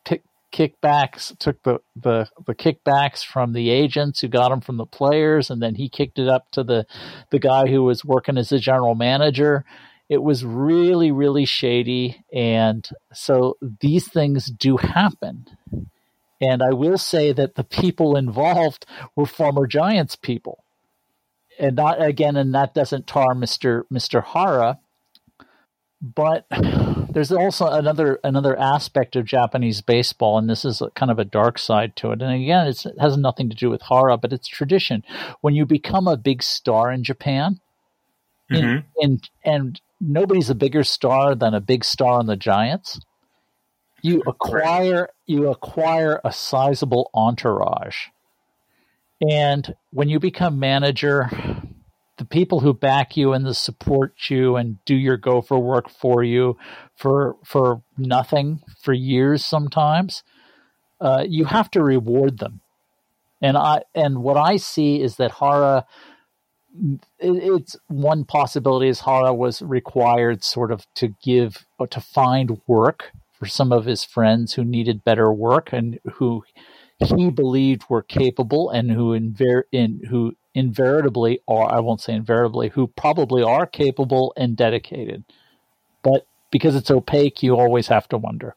kickbacks, took the, the, the kickbacks from the agents who got them from the players, and then he kicked it up to the, the guy who was working as a general manager. It was really, really shady. And so these things do happen. And I will say that the people involved were former Giants people. And not again, and that doesn't tar Mister Mister Hara. But there's also another another aspect of Japanese baseball, and this is a, kind of a dark side to it. And again, it's, it has nothing to do with Hara, but it's tradition. When you become a big star in Japan, mm-hmm. in, in, and nobody's a bigger star than a big star on the Giants, you acquire you acquire a sizable entourage. And when you become manager, the people who back you and the support you and do your gopher work for you for for nothing for years sometimes, uh, you have to reward them. And I and what I see is that Hara, it, it's one possibility is Hara was required sort of to give or to find work for some of his friends who needed better work and who he believed were capable and who inver- in who invariably are, I won't say invariably, who probably are capable and dedicated. But because it's opaque, you always have to wonder.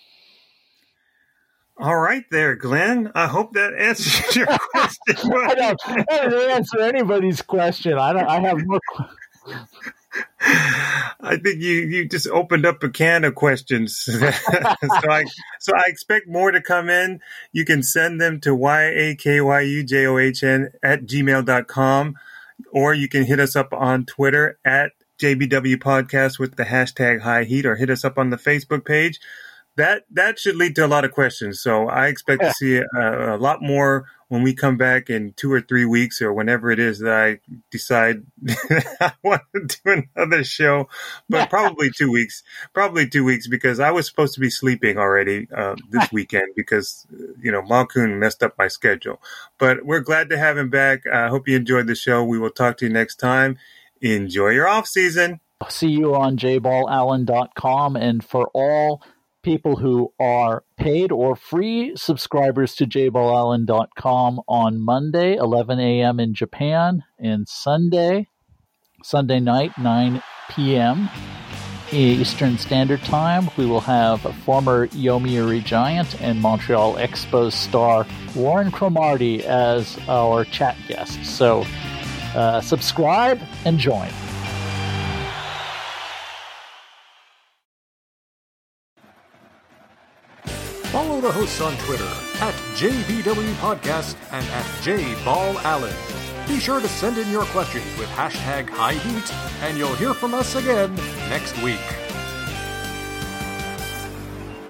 All right there, Glenn. I hope that answers your question. I don't, I don't answer anybody's question. I don't. I have more I think you, you just opened up a can of questions. so I so I expect more to come in. You can send them to Y A K Y U J O H N at gmail dot com, or you can hit us up on Twitter at J B W Podcast with the hashtag High Heat, or hit us up on the Facebook page. That that should lead to a lot of questions. So I expect yeah. to see a, a lot more when we come back in two or three weeks or whenever it is that I decide I want to do another show. But probably two weeks. Probably two weeks because I was supposed to be sleeping already uh, this weekend because, you know, Malkun messed up my schedule. But we're glad to have him back. I uh, hope you enjoyed the show. We will talk to you next time. Enjoy your off season. See you on j ball allen dot com. And for all people who are paid or free subscribers to j ball allen dot com, on Monday, eleven a.m. in Japan, and Sunday, Sunday night, nine p.m. Eastern Standard Time, we will have a former Yomiuri Giant and Montreal Expos star Warren Cromartie as our chat guest. So uh, subscribe and join. Follow the hosts on Twitter at J B W Podcast and at J Ball Allen. Be sure to send in your questions with hashtag High Heat, and you'll hear from us again next week.